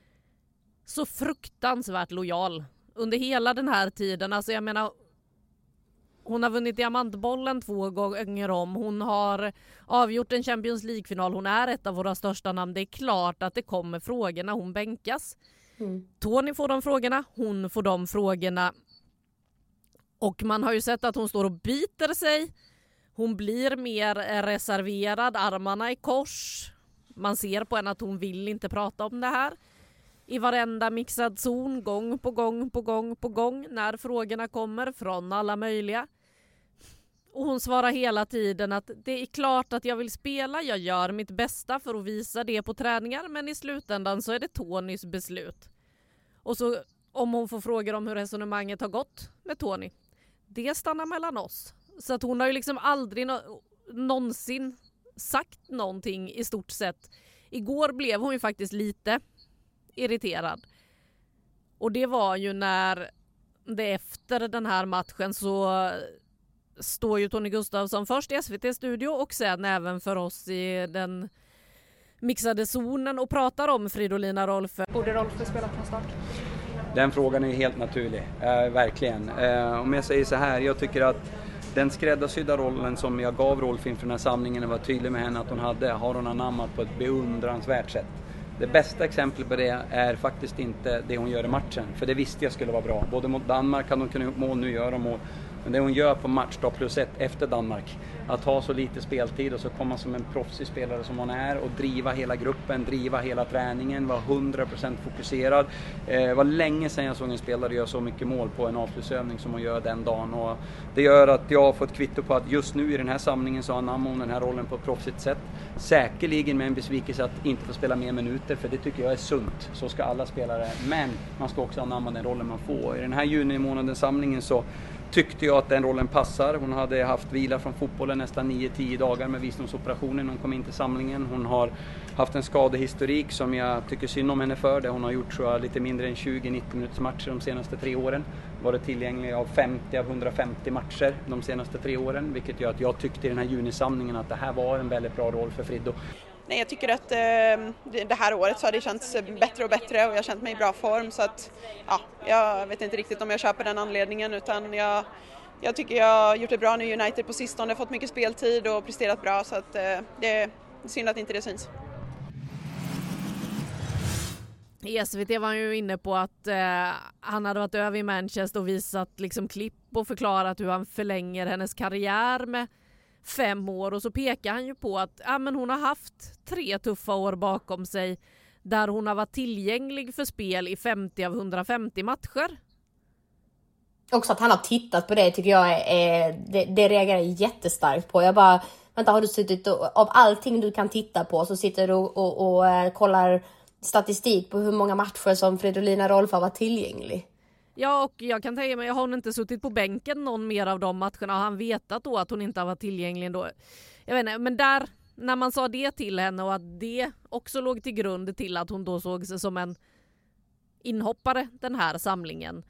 så fruktansvärt lojal under hela den här tiden. Alltså jag menar, hon har vunnit diamantbollen två gånger om. Hon har avgjort en Champions League-final. Hon är ett av våra största namn. Det är klart att det kommer frågor när hon bänkas. Mm. Tony får de frågorna. Hon får de frågorna. Och man har ju sett att hon står och biter sig. Hon blir mer reserverad. Armarna i kors. Man ser på henne att hon vill inte prata om det här. I varenda mixad zon, gång på gång på gång på gång, när frågorna kommer från alla möjliga. Och hon svarar hela tiden att det är klart att jag vill spela, jag gör mitt bästa för att visa det på träningar, men i slutändan så är det Tonys beslut. Och så om hon får frågor om hur resonemanget har gått med Tony, det stannar mellan oss. Så att hon har ju liksom aldrig no- någonsin sagt någonting i stort sett. Igår blev hon ju faktiskt lite irriterad. Och det var ju när det efter den här matchen så står ju Tony Gustafsson först i S V T-studio och sen även för oss i den mixade zonen och pratar om Fridolina Rolfö. Borde Rolfö spela från start? Den frågan är helt naturlig, eh, verkligen. Eh, om jag säger så här, jag tycker att den skräddarsydda rollen som jag gav Rolf inför den här samlingen och var tydlig med henne att hon hade, har hon anammat på ett beundransvärt sätt. Det bästa exemplet på det är faktiskt inte det hon gör i matchen, för det visste jag skulle vara bra. Både mot Danmark hade hon kunnat gjort mål, nu gör hon mål. Men det hon gör på matchdag plus ett efter Danmark, att ha så lite speltid och så komma som en proffsig spelare som hon är och driva hela gruppen, driva hela träningen, vara hundra procent fokuserad. Det eh, var länge sedan jag såg en spelare göra så mycket mål på en avslutsövning som hon gör den dagen. Och det gör att jag har fått kvitto på att just nu i den här samlingen så anammar hon den här rollen på ett proffsigt sätt. Säkerligen med en besvikelse att inte få spela mer minuter, för det tycker jag är sunt. Så ska alla spelare, men man ska också anamma den rollen man får. I den här juni månadens samlingen så tyckte jag att den rollen passar. Hon hade haft vila från fotbollen nästan nio till tio dagar med visdomsoperationen. Hon kom in till samlingen. Hon har haft en skadehistorik som jag tycker synd om henne för. Det hon har gjort tror jag, lite mindre än tjugo till nittio minuters matcher de senaste tre åren. Varit tillgänglig av femtio av hundrafemtio matcher de senaste tre åren. Vilket gör att jag tyckte i den här junisamlingen att det här var en väldigt bra roll för Friddo. Nej, jag tycker att eh, det här året så har det känts bättre och bättre och jag har känt mig i bra form, så att ja, jag vet inte riktigt om jag köper den anledningen, utan jag, jag tycker jag har gjort det bra nu i United på sistone, fått mycket speltid och presterat bra, så att eh, det är synd att inte det syns. I S V T var han ju inne på att eh, han hade varit över i Manchester och visat liksom klipp och förklarat hur han förlänger hennes karriär med fem år, och så pekar han ju på att ja, men hon har haft tre tuffa år bakom sig där hon har varit tillgänglig för spel i femtio av hundrafemtio matcher. Också att han har tittat på det tycker jag är, är det, det reagerar jag jättestarkt på. Jag bara, vänta, har du suttit och, av allting du kan titta på så sitter du och, och, och, och kollar statistik på hur många matcher som Fridolina Rolfö var tillgänglig? Ja, och jag kan tänka mig, har hon inte suttit på bänken någon mer av de matcherna? Har han vetat då att hon inte har varit tillgänglig då? Jag vet inte, men där, när man sa det till henne och att det också låg till grund till att hon då såg sig som en inhoppare den här samlingen,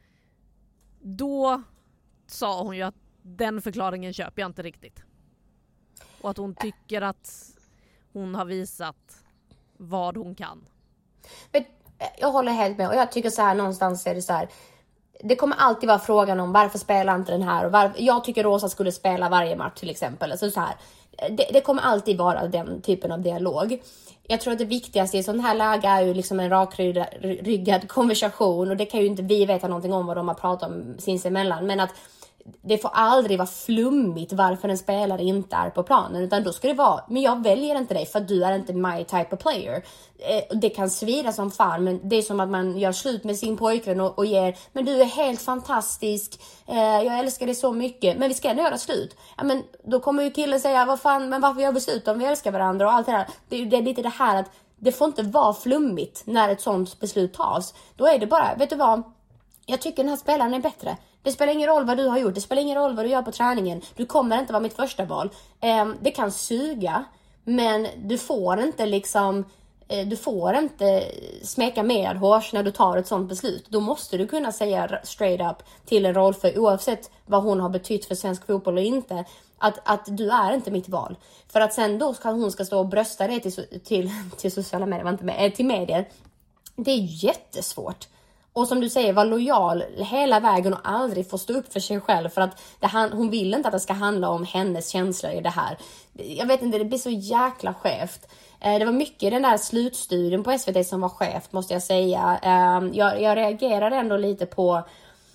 då sa hon ju att den förklaringen köper jag inte riktigt. Och att hon tycker att hon har visat vad hon kan. Men jag håller helt med, och jag tycker så här, någonstans är det så här, det kommer alltid vara frågan om varför spelar inte den här, och varför, jag tycker Rosa skulle spela varje match till exempel, alltså så här, det, det kommer alltid vara den typen av dialog. Jag tror att det viktigaste i sån här läge är ju liksom en rakryggad konversation, och det kan ju inte vi veta någonting om vad de har pratat om sinsemellan, men att det får aldrig vara flummigt varför en spelare inte är på planen, utan då ska det vara, men jag väljer inte dig för att du är inte my type of player. Eh, det kan svida som fan, men det är som att man gör slut med sin pojkvän och, och ger, men du är helt fantastisk, eh, jag älskar dig så mycket, men vi ska ändå göra slut. Ja, men då kommer ju killen säga, vad fan, men varför gör vi slut om vi älskar varandra och allt det där. Det, det är lite det här att det får inte vara flummigt när ett sånt beslut tas. Då är det bara, vet du vad, jag tycker den här spelaren är bättre. Det spelar ingen roll vad du har gjort. Det spelar ingen roll vad du gör på träningen. Du kommer inte vara mitt första val. Eh, det kan suga. Men du får inte liksom... Eh, du får inte smeka med hårs när du tar ett sånt beslut. Då måste du kunna säga straight up till en Rolfö, oavsett vad hon har betytt för svensk fotboll och inte. Att, att du är inte mitt val. För att sen då ska hon ska stå och brösta det till, till, till sociala medier. Var inte med, till medier. Det är jättesvårt. Och som du säger, var lojal hela vägen och aldrig få stå upp för sig själv. För att det, hon vill inte att det ska handla om hennes känslor i det här. Jag vet inte, det blir så jäkla skevt. Det var mycket i den där slutstudien på S V T som var skevt, måste jag säga. Jag, jag reagerade ändå lite på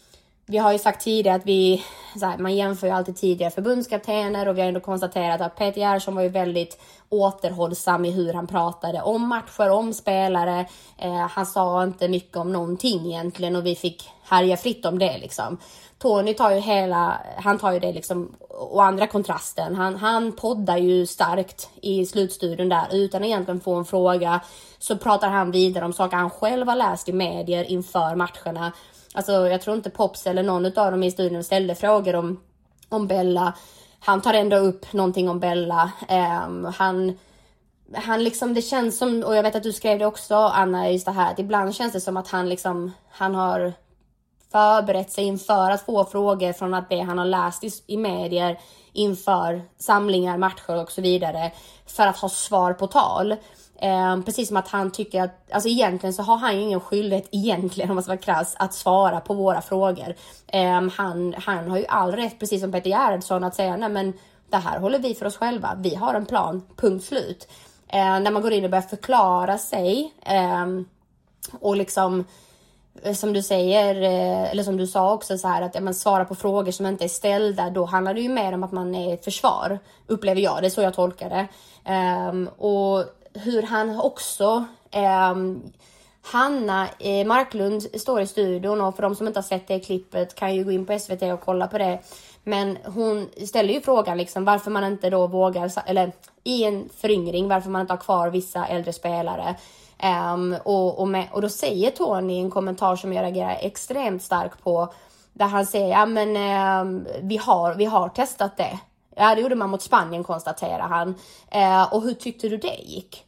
vi har ju sagt tidigare att vi, så här, man jämför ju alltid tidigare förbundskaptener och vi har ändå konstaterat att Peter Gerhardsson var ju väldigt återhållsam i hur han pratade om matcher, om spelare. Eh, han sa inte mycket om någonting egentligen och vi fick härja fritt om det liksom. Tony tar ju hela, han tar ju det liksom, och andra kontrasten. Han, han poddar ju starkt i slutstudion där utan egentligen få en fråga. Så pratar han vidare om saker han själv har läst i medier inför matcherna. Alltså jag tror inte Pops eller någon av dem i studion ställde frågor om, om Bella. Han tar ändå upp någonting om Bella. Um, han, han liksom, det känns som, och jag vet att du skrev det också Anna, just det här, att ibland känns det som att han liksom, han har förberett sig inför att få frågor från att det han har läst i, i medier inför samlingar, matcher och så vidare för att ha svar på tal. Eh, precis som att han tycker att, alltså egentligen så har han ju ingen skyldighet egentligen, om man ska vara krass, att svara på våra frågor. Eh, han, han har ju all rätt, precis som Peter Gerhardsson, att säga nej men det här håller vi för oss själva. Vi har en plan, punkt slut. Eh, när man går in och börjar förklara sig eh, och liksom som du säger, eller som du sa också så här, att ja, man svarar på frågor som inte är ställda, då handlar det ju mer om att man är i försvar, upplever jag, det är så jag tolkar det. Um, och hur han också um, Hanna eh, Marklund står i studion, och för de som inte har sett det klippet kan ju gå in på S V T och kolla på det, men hon ställer ju frågan liksom, varför man inte då vågar, eller i en föryngring, varför man inte har kvar vissa äldre spelare. Um, och, och, med, och då säger Tony en kommentar som jag reagerar extremt starkt på, där han säger ja men um, vi, har, vi har testat det. Ja, det gjorde man mot Spanien, konstaterar han. Uh, och hur tyckte du det gick?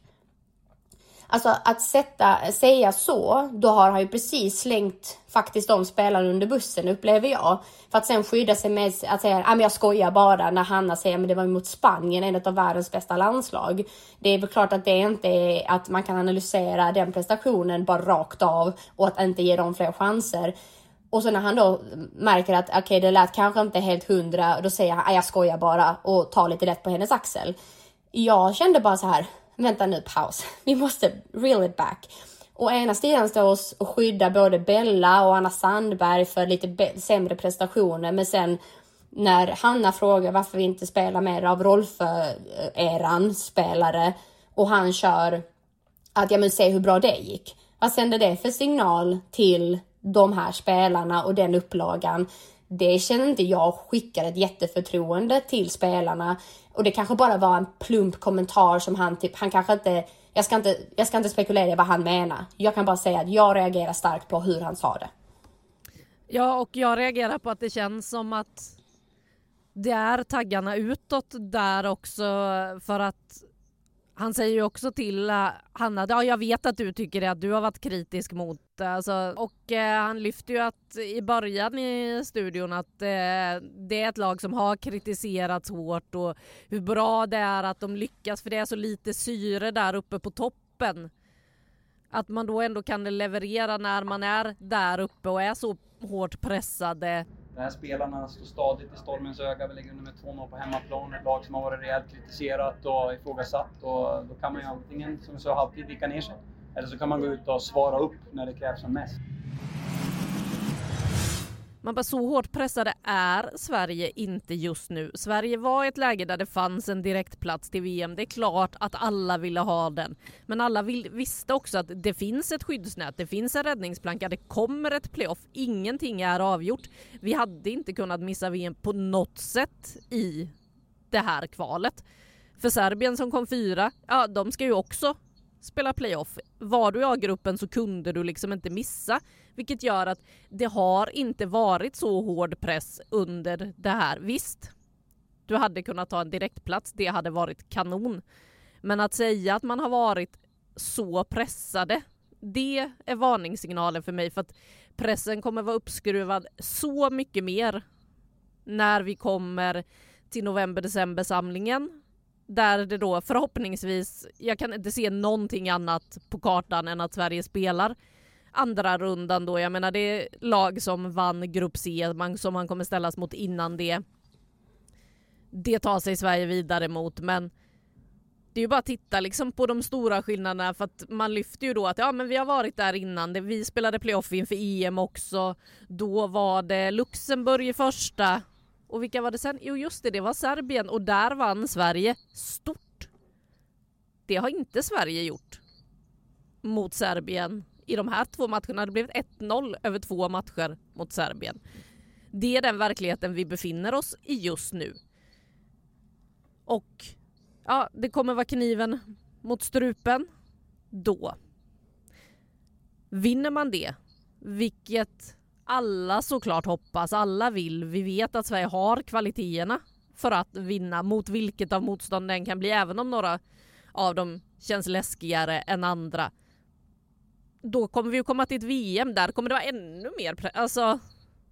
Alltså att sätta, säga så, då har han ju precis slängt faktiskt de spelarna under bussen, upplever jag. För att sen skydda sig med att säga, ja men jag skojar bara, när Hanna säger men det var mot Spanien, en av världens bästa landslag. Det är väl klart att det inte är att man kan analysera den prestationen bara rakt av och att inte ge dem fler chanser. Och så när han då märker att okej, okay, det lät kanske inte helt hundra, då säger han, jag skojar bara, och tar lite lätt på hennes axel. Jag kände bara så här, vänta nu, paus. Vi måste reel it back. Och ena sidan står oss och skydda både Bella och Anna Sandberg för lite be- sämre prestationer. Men sen när Hanna frågar varför vi inte spelar mer av Rolf-eran spelare, och han kör att ja men se hur bra det gick. Vad sänder det för signal till de här spelarna och den upplagan? Det känner inte jag skickar ett jätteförtroende till spelarna. Och det kanske bara var en plump kommentar som han typ, han kanske inte, jag ska inte, jag ska inte spekulera i vad han menar. Jag kan bara säga att jag reagerar starkt på hur han sa det. Ja, och jag reagerar på att det känns som att det är taggarna utåt där också, för att han säger ju också till uh, Hanna, ja jag vet att du tycker det, att du har varit kritisk mot alltså, och uh, han lyfter ju att i början i studion att uh, det är ett lag som har kritiserats hårt och hur bra det är att de lyckas, för det är så lite syre där uppe på toppen. Att man då ändå kan leverera när man är där uppe och är så hårt pressade. De här spelarna står stadigt i stormens öga. Vi ligger under med två noll på hemmaplan. Ett lag som har varit rejält kritiserat och ifrågasatt. Och då kan man ju antingen, som vi sa, alltid vika ner sig. Eller så kan man gå ut och svara upp när det krävs som mest. Man bara, så hårt pressade är Sverige inte just nu. Sverige var i ett läge där det fanns en direktplats till V M. Det är klart att alla ville ha den. Men alla vill, visste också att det finns ett skyddsnät, det finns en räddningsplanka, det kommer ett playoff. Ingenting är avgjort. Vi hade inte kunnat missa V M på något sätt i det här kvalet. För Serbien som kom fyra, ja de ska ju också spela playoff. Var du i A-gruppen så kunde du liksom inte missa. Vilket gör att det har inte varit så hård press under det här. Visst, du hade kunnat ta en direktplats. Det hade varit kanon. Men att säga att man har varit så pressade, det är varningssignalen för mig. För att pressen kommer vara uppskruvad så mycket mer när vi kommer till november-december-samlingen. Där det då förhoppningsvis, jag kan inte se någonting annat på kartan än att Sverige spelar andra rundan då. Jag menar det är lag som vann grupp C man, som man kommer ställas mot innan det. Det tar sig Sverige vidare mot, men det är ju bara att titta liksom på de stora skillnaderna, för att man lyfter ju då att ja, men vi har varit där innan. Det, vi spelade playoff inför E M också. Då var det Luxemburg i första. Och vilka var det sen? Jo just det, det var Serbien. Och där vann Sverige stort. Det har inte Sverige gjort mot Serbien i de här två matcherna. Det blev ett noll över två matcher mot Serbien. Det är den verkligheten vi befinner oss i just nu. Och ja, det kommer vara kniven mot strupen då. Vinner man det, vilket alla såklart hoppas, alla vill. Vi vet att Sverige har kvaliteterna för att vinna mot vilket av motstånden kan bli, även om några av dem känns läskigare än andra. Då kommer vi ju komma till ett V M, där kommer det vara ännu mer press. Alltså,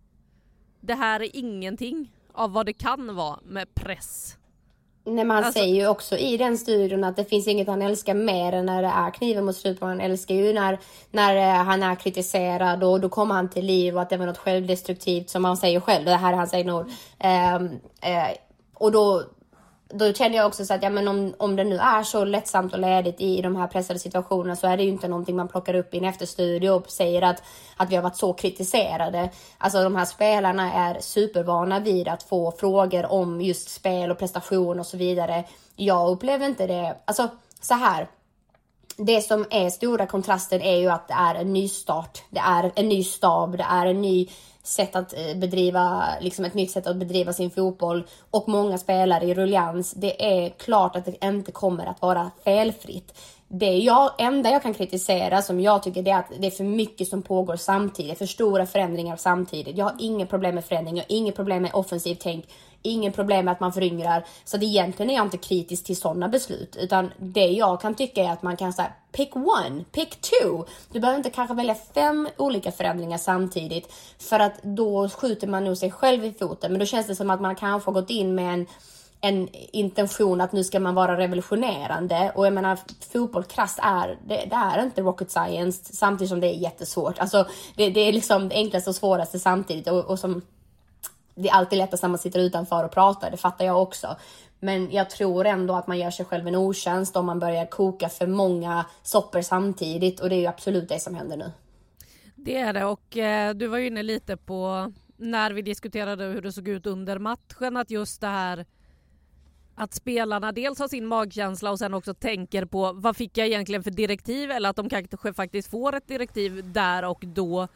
det här är ingenting av vad det kan vara med press. Nej, man alltså, säger ju också i den studion att det finns inget han älskar mer än när det är kniven mot strupen. Han älskar ju när, när han är kritiserad och då kommer han till liv och att det var något självdestruktivt som han säger själv. Det här är hans egna ord. Eh, eh, och då, då känner jag också så att ja, men om, om det nu är så lättsamt och ledigt i de här pressade situationerna, så är det ju inte någonting man plockar upp i en efterstudio och säger att, att vi har varit så kritiserade. Alltså de här spelarna är supervana vid att få frågor om just spel och prestation och så vidare. Jag upplever inte det. Alltså så här. Det som är stora kontrasten är ju att det är en ny start. Det är en ny stab. Det är en ny sätt att bedriva, liksom ett nytt sätt att bedriva sin fotboll. Och många spelare i ruljans. Det är klart att det inte kommer att vara felfritt. Det jag, enda jag kan kritisera som jag tycker det är att det är för mycket som pågår samtidigt. För stora förändringar samtidigt. Jag har inga problem med förändringar. Jag har inga problem med offensivt tänk. Ingen problem med att man föryngrar. Så det egentligen är jag inte kritisk till sådana beslut. Utan det jag kan tycka är att man kan säga pick one, pick two. Du behöver inte kanske välja fem olika förändringar samtidigt. För att då skjuter man nog sig själv i foten. Men då känns det som att man kanske har gått in med en, en intention att nu ska man vara revolutionerande. Och jag menar, fotboll krasst är, det, det är inte rocket science samtidigt som det är jättesvårt. Alltså det, det är liksom det enklaste och svåraste samtidigt. Och, och som... Det är alltid lättast när man sitter utanför och pratar, det fattar jag också. Men jag tror ändå att man gör sig själv en otjänst om man börjar koka för många soppor samtidigt. Och det är ju absolut det som händer nu. Det är det, och eh, du var ju inne lite på när vi diskuterade hur det såg ut under matchen. Att just det här att spelarna dels har sin magkänsla och sen också tänker på vad fick jag egentligen för direktiv. Eller att de kanske faktiskt får ett direktiv där och då.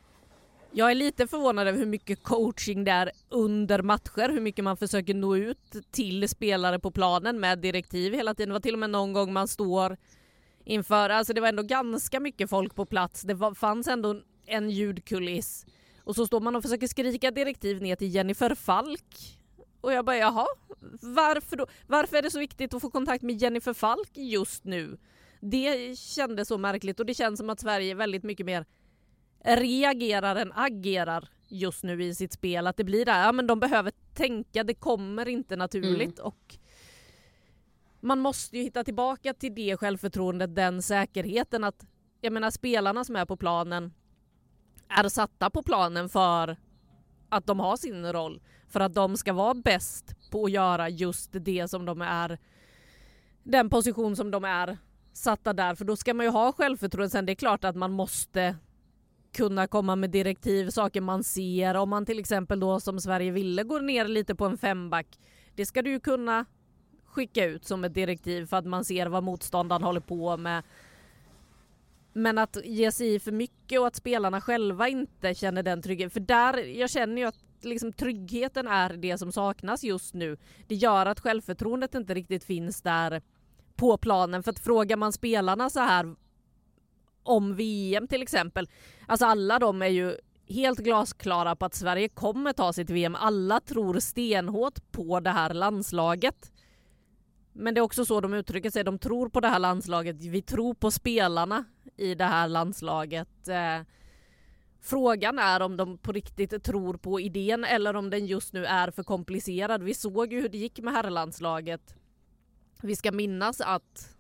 Jag är lite förvånad över hur mycket coaching det är under matcher. Hur mycket man försöker nå ut till spelare på planen med direktiv hela tiden. Det var till och med någon gång man står inför. Alltså det var ändå ganska mycket folk på plats. Det var, fanns ändå en ljudkuliss. Och så står man och försöker skrika direktiv ner till Jennifer Falk. Och jag bara, jaha, varför då? Varför är det så viktigt att få kontakt med Jennifer Falk just nu? Det kändes så märkligt och det känns som att Sverige är väldigt mycket mer reagerar än agerar just nu i sitt spel. Att det blir där, ja men de behöver tänka, det kommer inte naturligt. Mm. Och man måste ju hitta tillbaka till det självförtroendet, den säkerheten att, jag menar spelarna som är på planen är satta på planen för att de har sin roll. För att de ska vara bäst på att göra just det som de är, den position som de är satta där. För då ska man ju ha självförtroende. Sen det är klart att man måste kunna komma med direktiv, saker man ser. Om man till exempel då som Sverige ville gå ner lite på en femback. Det ska du ju kunna skicka ut som ett direktiv för att man ser vad motståndaren håller på med. Men att ge sig i för mycket och att spelarna själva inte känner den tryggheten. För där, jag känner ju att liksom, tryggheten är det som saknas just nu. Det gör att självförtroendet inte riktigt finns där på planen. För att frågar man spelarna så här om V M till exempel. Alltså alla de är ju helt glasklara på att Sverige kommer ta sitt V M. Alla tror stenhårt på det här landslaget. Men det är också så de uttrycker sig. De tror på det här landslaget. Vi tror på spelarna i det här landslaget. Eh, frågan är om de på riktigt tror på idén eller om den just nu är för komplicerad. Vi såg ju hur det gick med herrlandslaget. Vi ska minnas att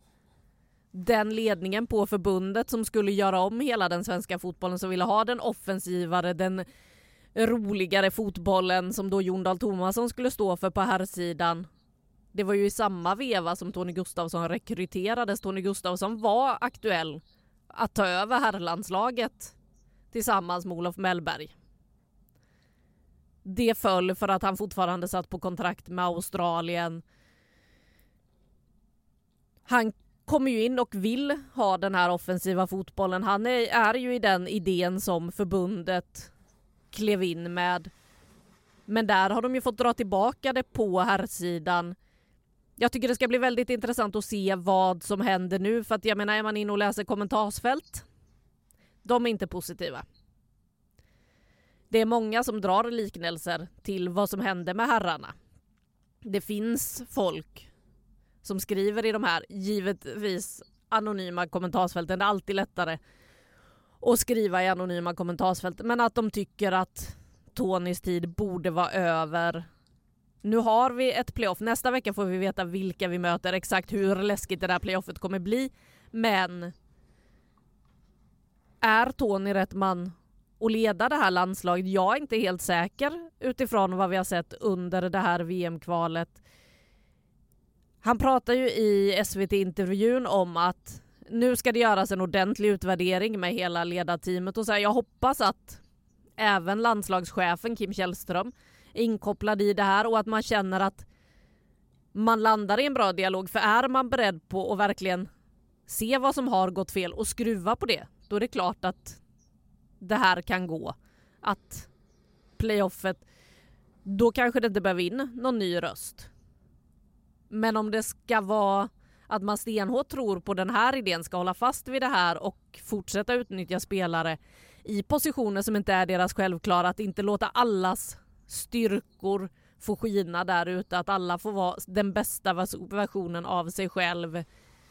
den ledningen på förbundet som skulle göra om hela den svenska fotbollen, som ville ha den offensivare, den roligare fotbollen som då Jon Dahl Tomasson skulle stå för på herrsidan. Det var ju i samma veva som Tony Gustafsson rekryterades. Tony Gustafsson var aktuell att ta över herrlandslaget tillsammans med Olof Mellberg. Det föll för att han fortfarande satt på kontrakt med Australien. Han kommer ju in och vill ha den här offensiva fotbollen. Han är, är ju i den idén som förbundet klev in med. Men där har de ju fått dra tillbaka det på herrsidan. Jag tycker det ska bli väldigt intressant att se vad som händer nu. För att jag menar, är man in och läser kommentarsfält, de är inte positiva. Det är många som drar liknelser till vad som hände med herrarna. Det finns folk som skriver i de här, givetvis anonyma kommentarsfälten. Det är alltid lättare att skriva i anonyma kommentarsfält. Men att de tycker att Tonys tid borde vara över. Nu har vi ett playoff. Nästa vecka får vi veta vilka vi möter. Exakt hur läskigt det där playoffet kommer bli. Men är Tony rätt man att leda det här landslaget? Jag är inte helt säker utifrån vad vi har sett under det här V M-kvalet. Han pratar ju i S V T-intervjun om att nu ska det göras en ordentlig utvärdering med hela ledarteamet. Och så här, jag hoppas att även landslagschefen Kim Källström är inkopplad i det här och att man känner att man landar i en bra dialog. För är man beredd på att verkligen se vad som har gått fel och skruva på det, då är det klart att det här kan gå. Att playoffet, då kanske det inte behöver in någon ny röst. Men om det ska vara att man stenhårt tror på den här idén, ska hålla fast vid det här och fortsätta utnyttja spelare i positioner som inte är deras självklara, att inte låta allas styrkor få skina där ute, att alla får vara den bästa versionen av sig själv.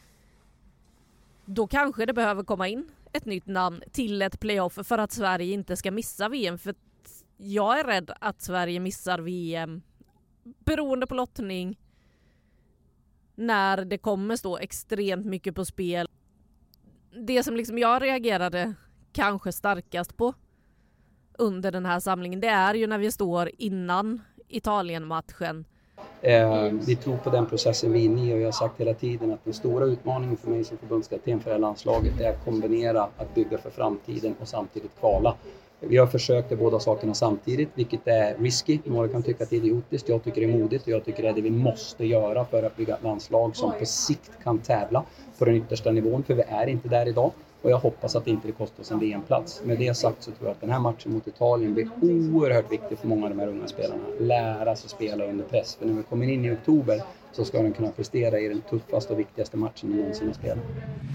Då kanske det behöver komma in ett nytt namn till ett playoff för att Sverige inte ska missa V M. För jag är rädd att Sverige missar V M beroende på lottning, när det kommer stå extremt mycket på spel. Det som liksom jag reagerade kanske starkast på under den här samlingen, det är ju när vi står innan Italien-matchen. Eh, vi tror på den processen vi är inne i och jag har sagt hela tiden att den stora utmaningen för mig som förbundskapten för det här landslaget är att kombinera att bygga för framtiden och samtidigt kvala. Vi har försökt de båda sakerna samtidigt, vilket är risky. Några kan tycka att det är idiotiskt, jag tycker det är modigt och jag tycker det är det vi måste göra för att bygga ett landslag som på sikt kan tävla på den yttersta nivån, för vi är inte där idag. Och jag hoppas att det inte kostar oss en V M-plats. Med det sagt så tror jag att den här matchen mot Italien blir oerhört viktig för många av de här unga spelarna. Lära sig spela under press. För när vi kommer in i oktober så ska de kunna prestera i den tuffaste och viktigaste matchen de någonsin har spelat.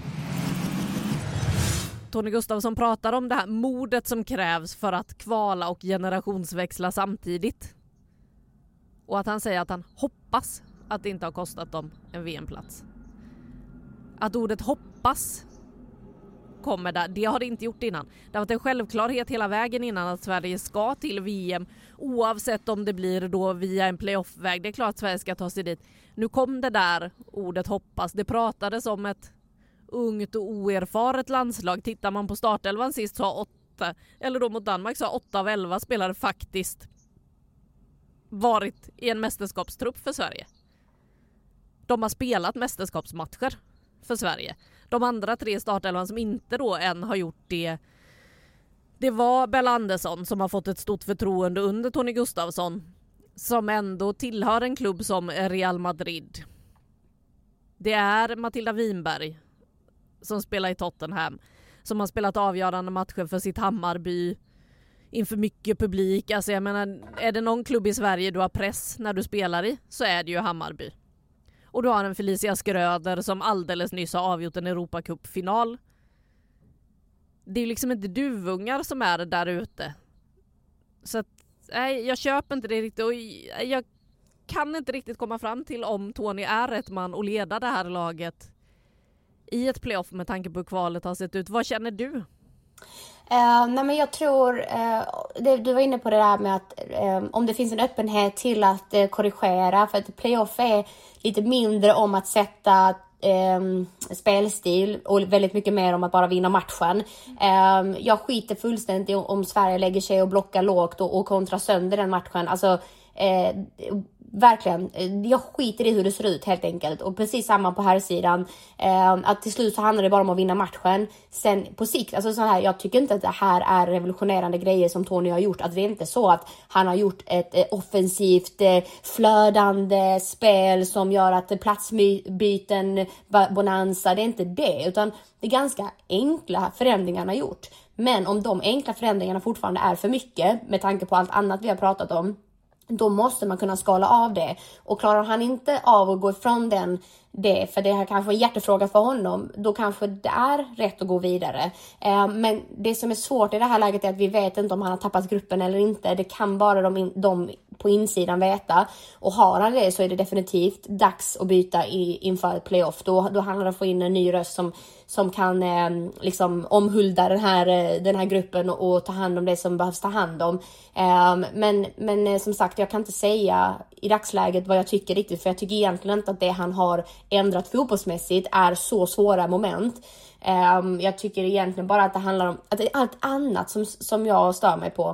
Tony Gustafsson pratar om det här modet som krävs för att kvala och generationsväxla samtidigt. Och att han säger att han hoppas att det inte har kostat dem en V M-plats. Att ordet hoppas kommer där, det har det inte gjort innan. Det har varit en självklarhet hela vägen innan att Sverige ska till V M, oavsett om det blir då via en playoff-väg. Det är klart att Sverige ska ta sig dit. Nu kom det där ordet hoppas. Det pratades om ett ungt och oerfaret landslag. Tittar man på startelvan sist så har åtta, eller då mot Danmark så har åtta av elva spelare faktiskt varit i en mästerskapstrupp för Sverige. De har spelat mästerskapsmatcher för Sverige. De andra tre startelvan som inte då än har gjort det, det var Bella Andersson som har fått ett stort förtroende under Tony Gustafsson, som ändå tillhör en klubb som Real Madrid. Det är Matilda Winberg som spelar i Tottenham, som har spelat avgörande matcher för sitt Hammarby inför mycket publik. Alltså jag menar, är det någon klubb i Sverige du har press när du spelar i, så är det ju Hammarby. Och du har en Felicia Skröder som alldeles nyss har avgjort en Europacup-final. Det är ju liksom inte duvungar som är där ute. Så att, nej, jag köper inte det riktigt. Och jag kan inte riktigt komma fram till om Tony är rätt man att leda det här laget i ett playoff med tanke på hur kvalet har sett ut. Vad känner du? Uh, nej men jag tror, uh, det, du var inne på det där med att uh, om det finns en öppenhet till att uh, korrigera, för att playoff är lite mindre om att sätta uh, spelstil och väldigt mycket mer om att bara vinna matchen. Uh, jag skiter fullständigt om, om Sverige lägger sig och blockar lågt och, och kontra sönder den matchen. Alltså, uh, verkligen, jag skiter i hur det ser ut helt enkelt. Och precis samma på här sidan. Eh, att till slut så handlar det bara om att vinna matchen. Sen på sikt, alltså så här, jag tycker inte att det här är revolutionerande grejer som Tony har gjort. Att det är inte så att han har gjort ett eh, offensivt eh, flödande spel som gör att platsbyten bonanza. Det är inte det, utan det är ganska enkla förändringar han har gjort. Men om de enkla förändringarna fortfarande är för mycket med tanke på allt annat vi har pratat om, då måste man kunna skala av det. Och klarar han inte av att gå ifrån den, det, för det här kanske är en hjärtefråga för honom, då kanske det är rätt att gå vidare. Eh, men det som är svårt i det här läget är att vi vet inte om han har tappat gruppen eller inte. Det kan bara de, in, de på insidan veta. Och har han det så är det definitivt dags att byta i, inför ett playoff. Då, då handlar det om att få in en ny röst som, som kan eh, liksom omhulda den här, den här gruppen och, och ta hand om det som behövs ta hand om. Eh, men, men eh, som sagt, jag kan inte säga i dagsläget vad jag tycker riktigt, för jag tycker egentligen inte att det han har ändrat fotbollsmässigt är så svåra moment. Um, jag tycker egentligen bara att det handlar om att det är allt annat som, som jag stör mig på.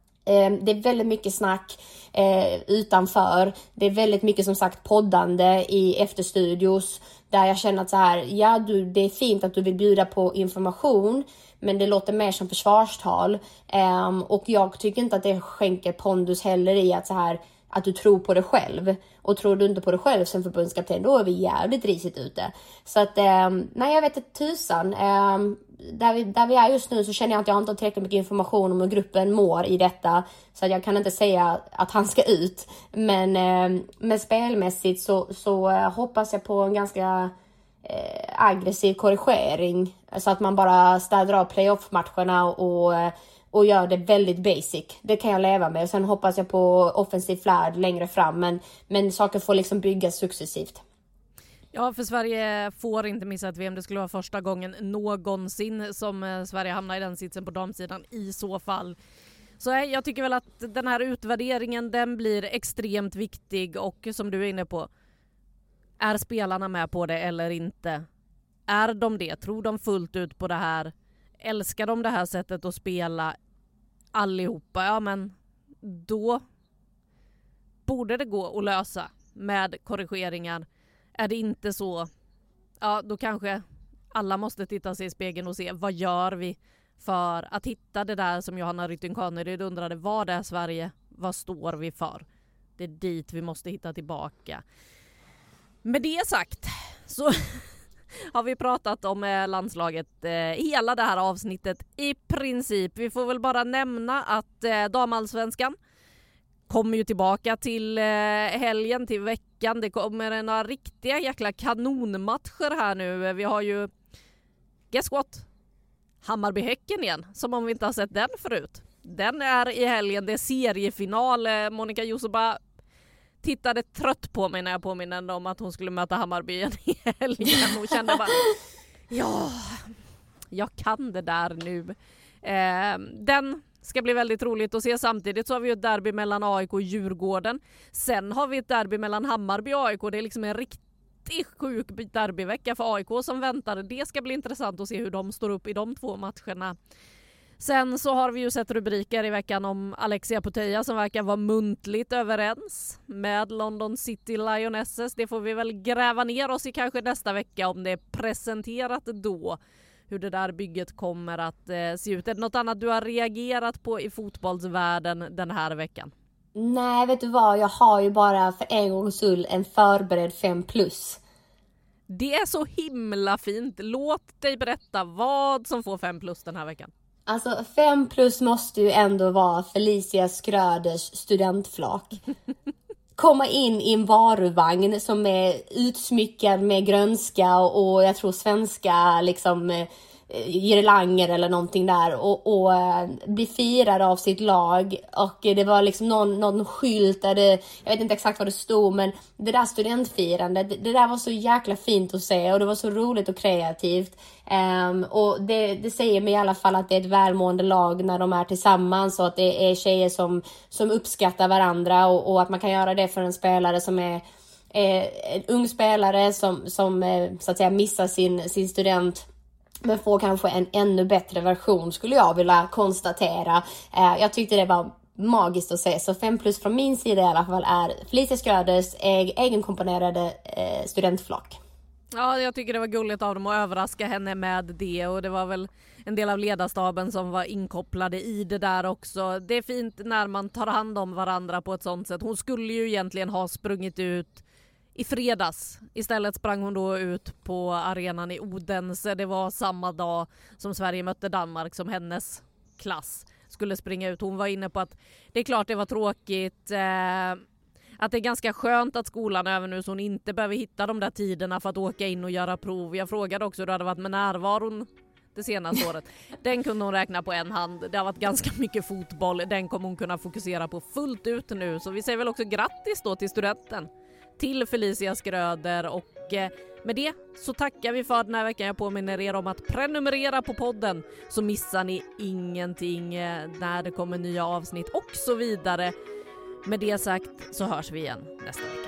Um, det är väldigt mycket snack uh, utanför. Det är väldigt mycket som sagt poddande i efterstudios där jag känner att så här, ja du, det är fint att du vill bjuda på information, men det låter mer som försvarstal. Um, och jag tycker inte att det skänker pondus heller i att så här, att du tror på dig själv. Och tror du inte på dig själv som förbundskapten, då är vi jävligt risigt ute. Så att, eh, nej jag vet inte tusan. Eh, där, vi, där vi är just nu så känner jag att jag inte har tillräckligt mycket information om hur gruppen mår i detta. Så att jag kan inte säga att han ska ut. Men, eh, men spelmässigt så, så eh, hoppas jag på en ganska eh, aggressiv korrigering. Så att man bara städar av playoff-matcherna och... Eh, och gör det väldigt basic. Det kan jag leva med. Och sen hoppas jag på offensiv flärd längre fram. Men, men saker får liksom byggas successivt. Ja, för Sverige får inte missa ett V M. Det skulle vara första gången någonsin som Sverige hamnar i den sitsen på damsidan i så fall. Så jag tycker väl att den här utvärderingen, den blir extremt viktig. Och som du är inne på, är spelarna med på det eller inte? Är de det? Tror de fullt ut på det här? Älskar de det här sättet att spela allihopa? Ja, men då borde det gå att lösa med korrigeringar. Är det inte så, ja då kanske alla måste titta sig i spegeln och se vad gör vi för att hitta det där som Johanna Rytting-Kaneryd undrade. Vad är Sverige? Vad står vi för? Det är dit vi måste hitta tillbaka. Med det sagt så... har vi pratat om landslaget eh, hela det här avsnittet i princip. Vi får väl bara nämna att eh, damallsvenskan kommer ju tillbaka till eh, helgen, till veckan. Det kommer några riktiga jäkla kanonmatcher här nu. Vi har ju, guess what? Hammarby-Häcken igen, som om vi inte har sett den förut. Den är i helgen, det är seriefinal. Eh, Monica Josoba tittade trött på mig när jag påminnade om att hon skulle möta Hammarby igen i helgen. Hon kände bara, ja, jag kan det där nu. Eh, den ska bli väldigt roligt att se. Samtidigt så har vi ett derby mellan A I K och Djurgården. Sen har vi ett derby mellan Hammarby och A I K. Det är liksom en riktigt sjuk derbyvecka för A I K som väntar. Det ska bli intressant att se hur de står upp i de två matcherna. Sen så har vi ju sett rubriker i veckan om Alexia Putellas som verkar vara muntligt överens med London City Lionesses. Det får vi väl gräva ner oss i kanske nästa vecka om det är presenterat då. Hur det där bygget kommer att eh, se ut. Är det något annat du har reagerat på i fotbollsvärlden den här veckan? Nej, vet du vad? Jag har ju bara för en gångs skull en förberedd fem plus. Det är så himla fint. Låt dig berätta vad som får fem plus den här veckan. Alltså fem plus måste ju ändå vara Felicia Skröders studentflak. Komma in i en varuvagn som är utsmyckad med grönska och, och jag tror svenska liksom girlanger eller någonting där och, och äh, bli firad av sitt lag. Och det var liksom någon, någon skylt där det, jag vet inte exakt vad det stod, men det där studentfirandet, det, det där var så jäkla fint att se och det var så roligt och kreativt. Um, och det, det säger mig i alla fall att det är ett välmående lag när de är tillsammans och att det är tjejer som, som uppskattar varandra och, och att man kan göra det för en spelare som är eh, en ung spelare som, som eh, så att säga missar sin, sin student. Men får kanske en ännu bättre version skulle jag vilja konstatera. Eh, jag tyckte det var magiskt att se. Så fem plus från min sida i alla fall är Felicia Skröders eg- egenkomponerade eh, studentflak. Ja, jag tycker det var gulligt av dem att överraska henne med det, och det var väl en del av ledarstaben som var inkopplade i det där också. Det är fint när man tar hand om varandra på ett sånt sätt. Hon skulle ju egentligen ha sprungit ut i fredags. Istället sprang hon då ut på arenan i Odense. Det var samma dag som Sverige mötte Danmark som hennes klass skulle springa ut. Hon var inne på att det är klart det var tråkigt, eh, att det är ganska skönt att skolan är över nu så hon inte behöver hitta de där tiderna för att åka in och göra prov. Jag frågade också hur det hade varit med närvaron det senaste året. Den kunde hon räkna på en hand. Det har varit ganska mycket fotboll. Den kommer hon kunna fokusera på fullt ut nu. Så vi säger väl också grattis då till studenten, till Felicia Skröder, och eh, med det så tackar vi för den här veckan. Jag påminner er om att prenumerera på podden så missar ni ingenting eh, när det kommer nya avsnitt och så vidare. Med det sagt så hörs vi igen nästa vecka.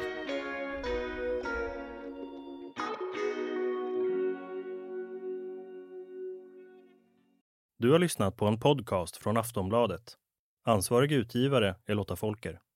Du har lyssnat på en podcast från Aftonbladet. Ansvarig utgivare är Lotta Folker.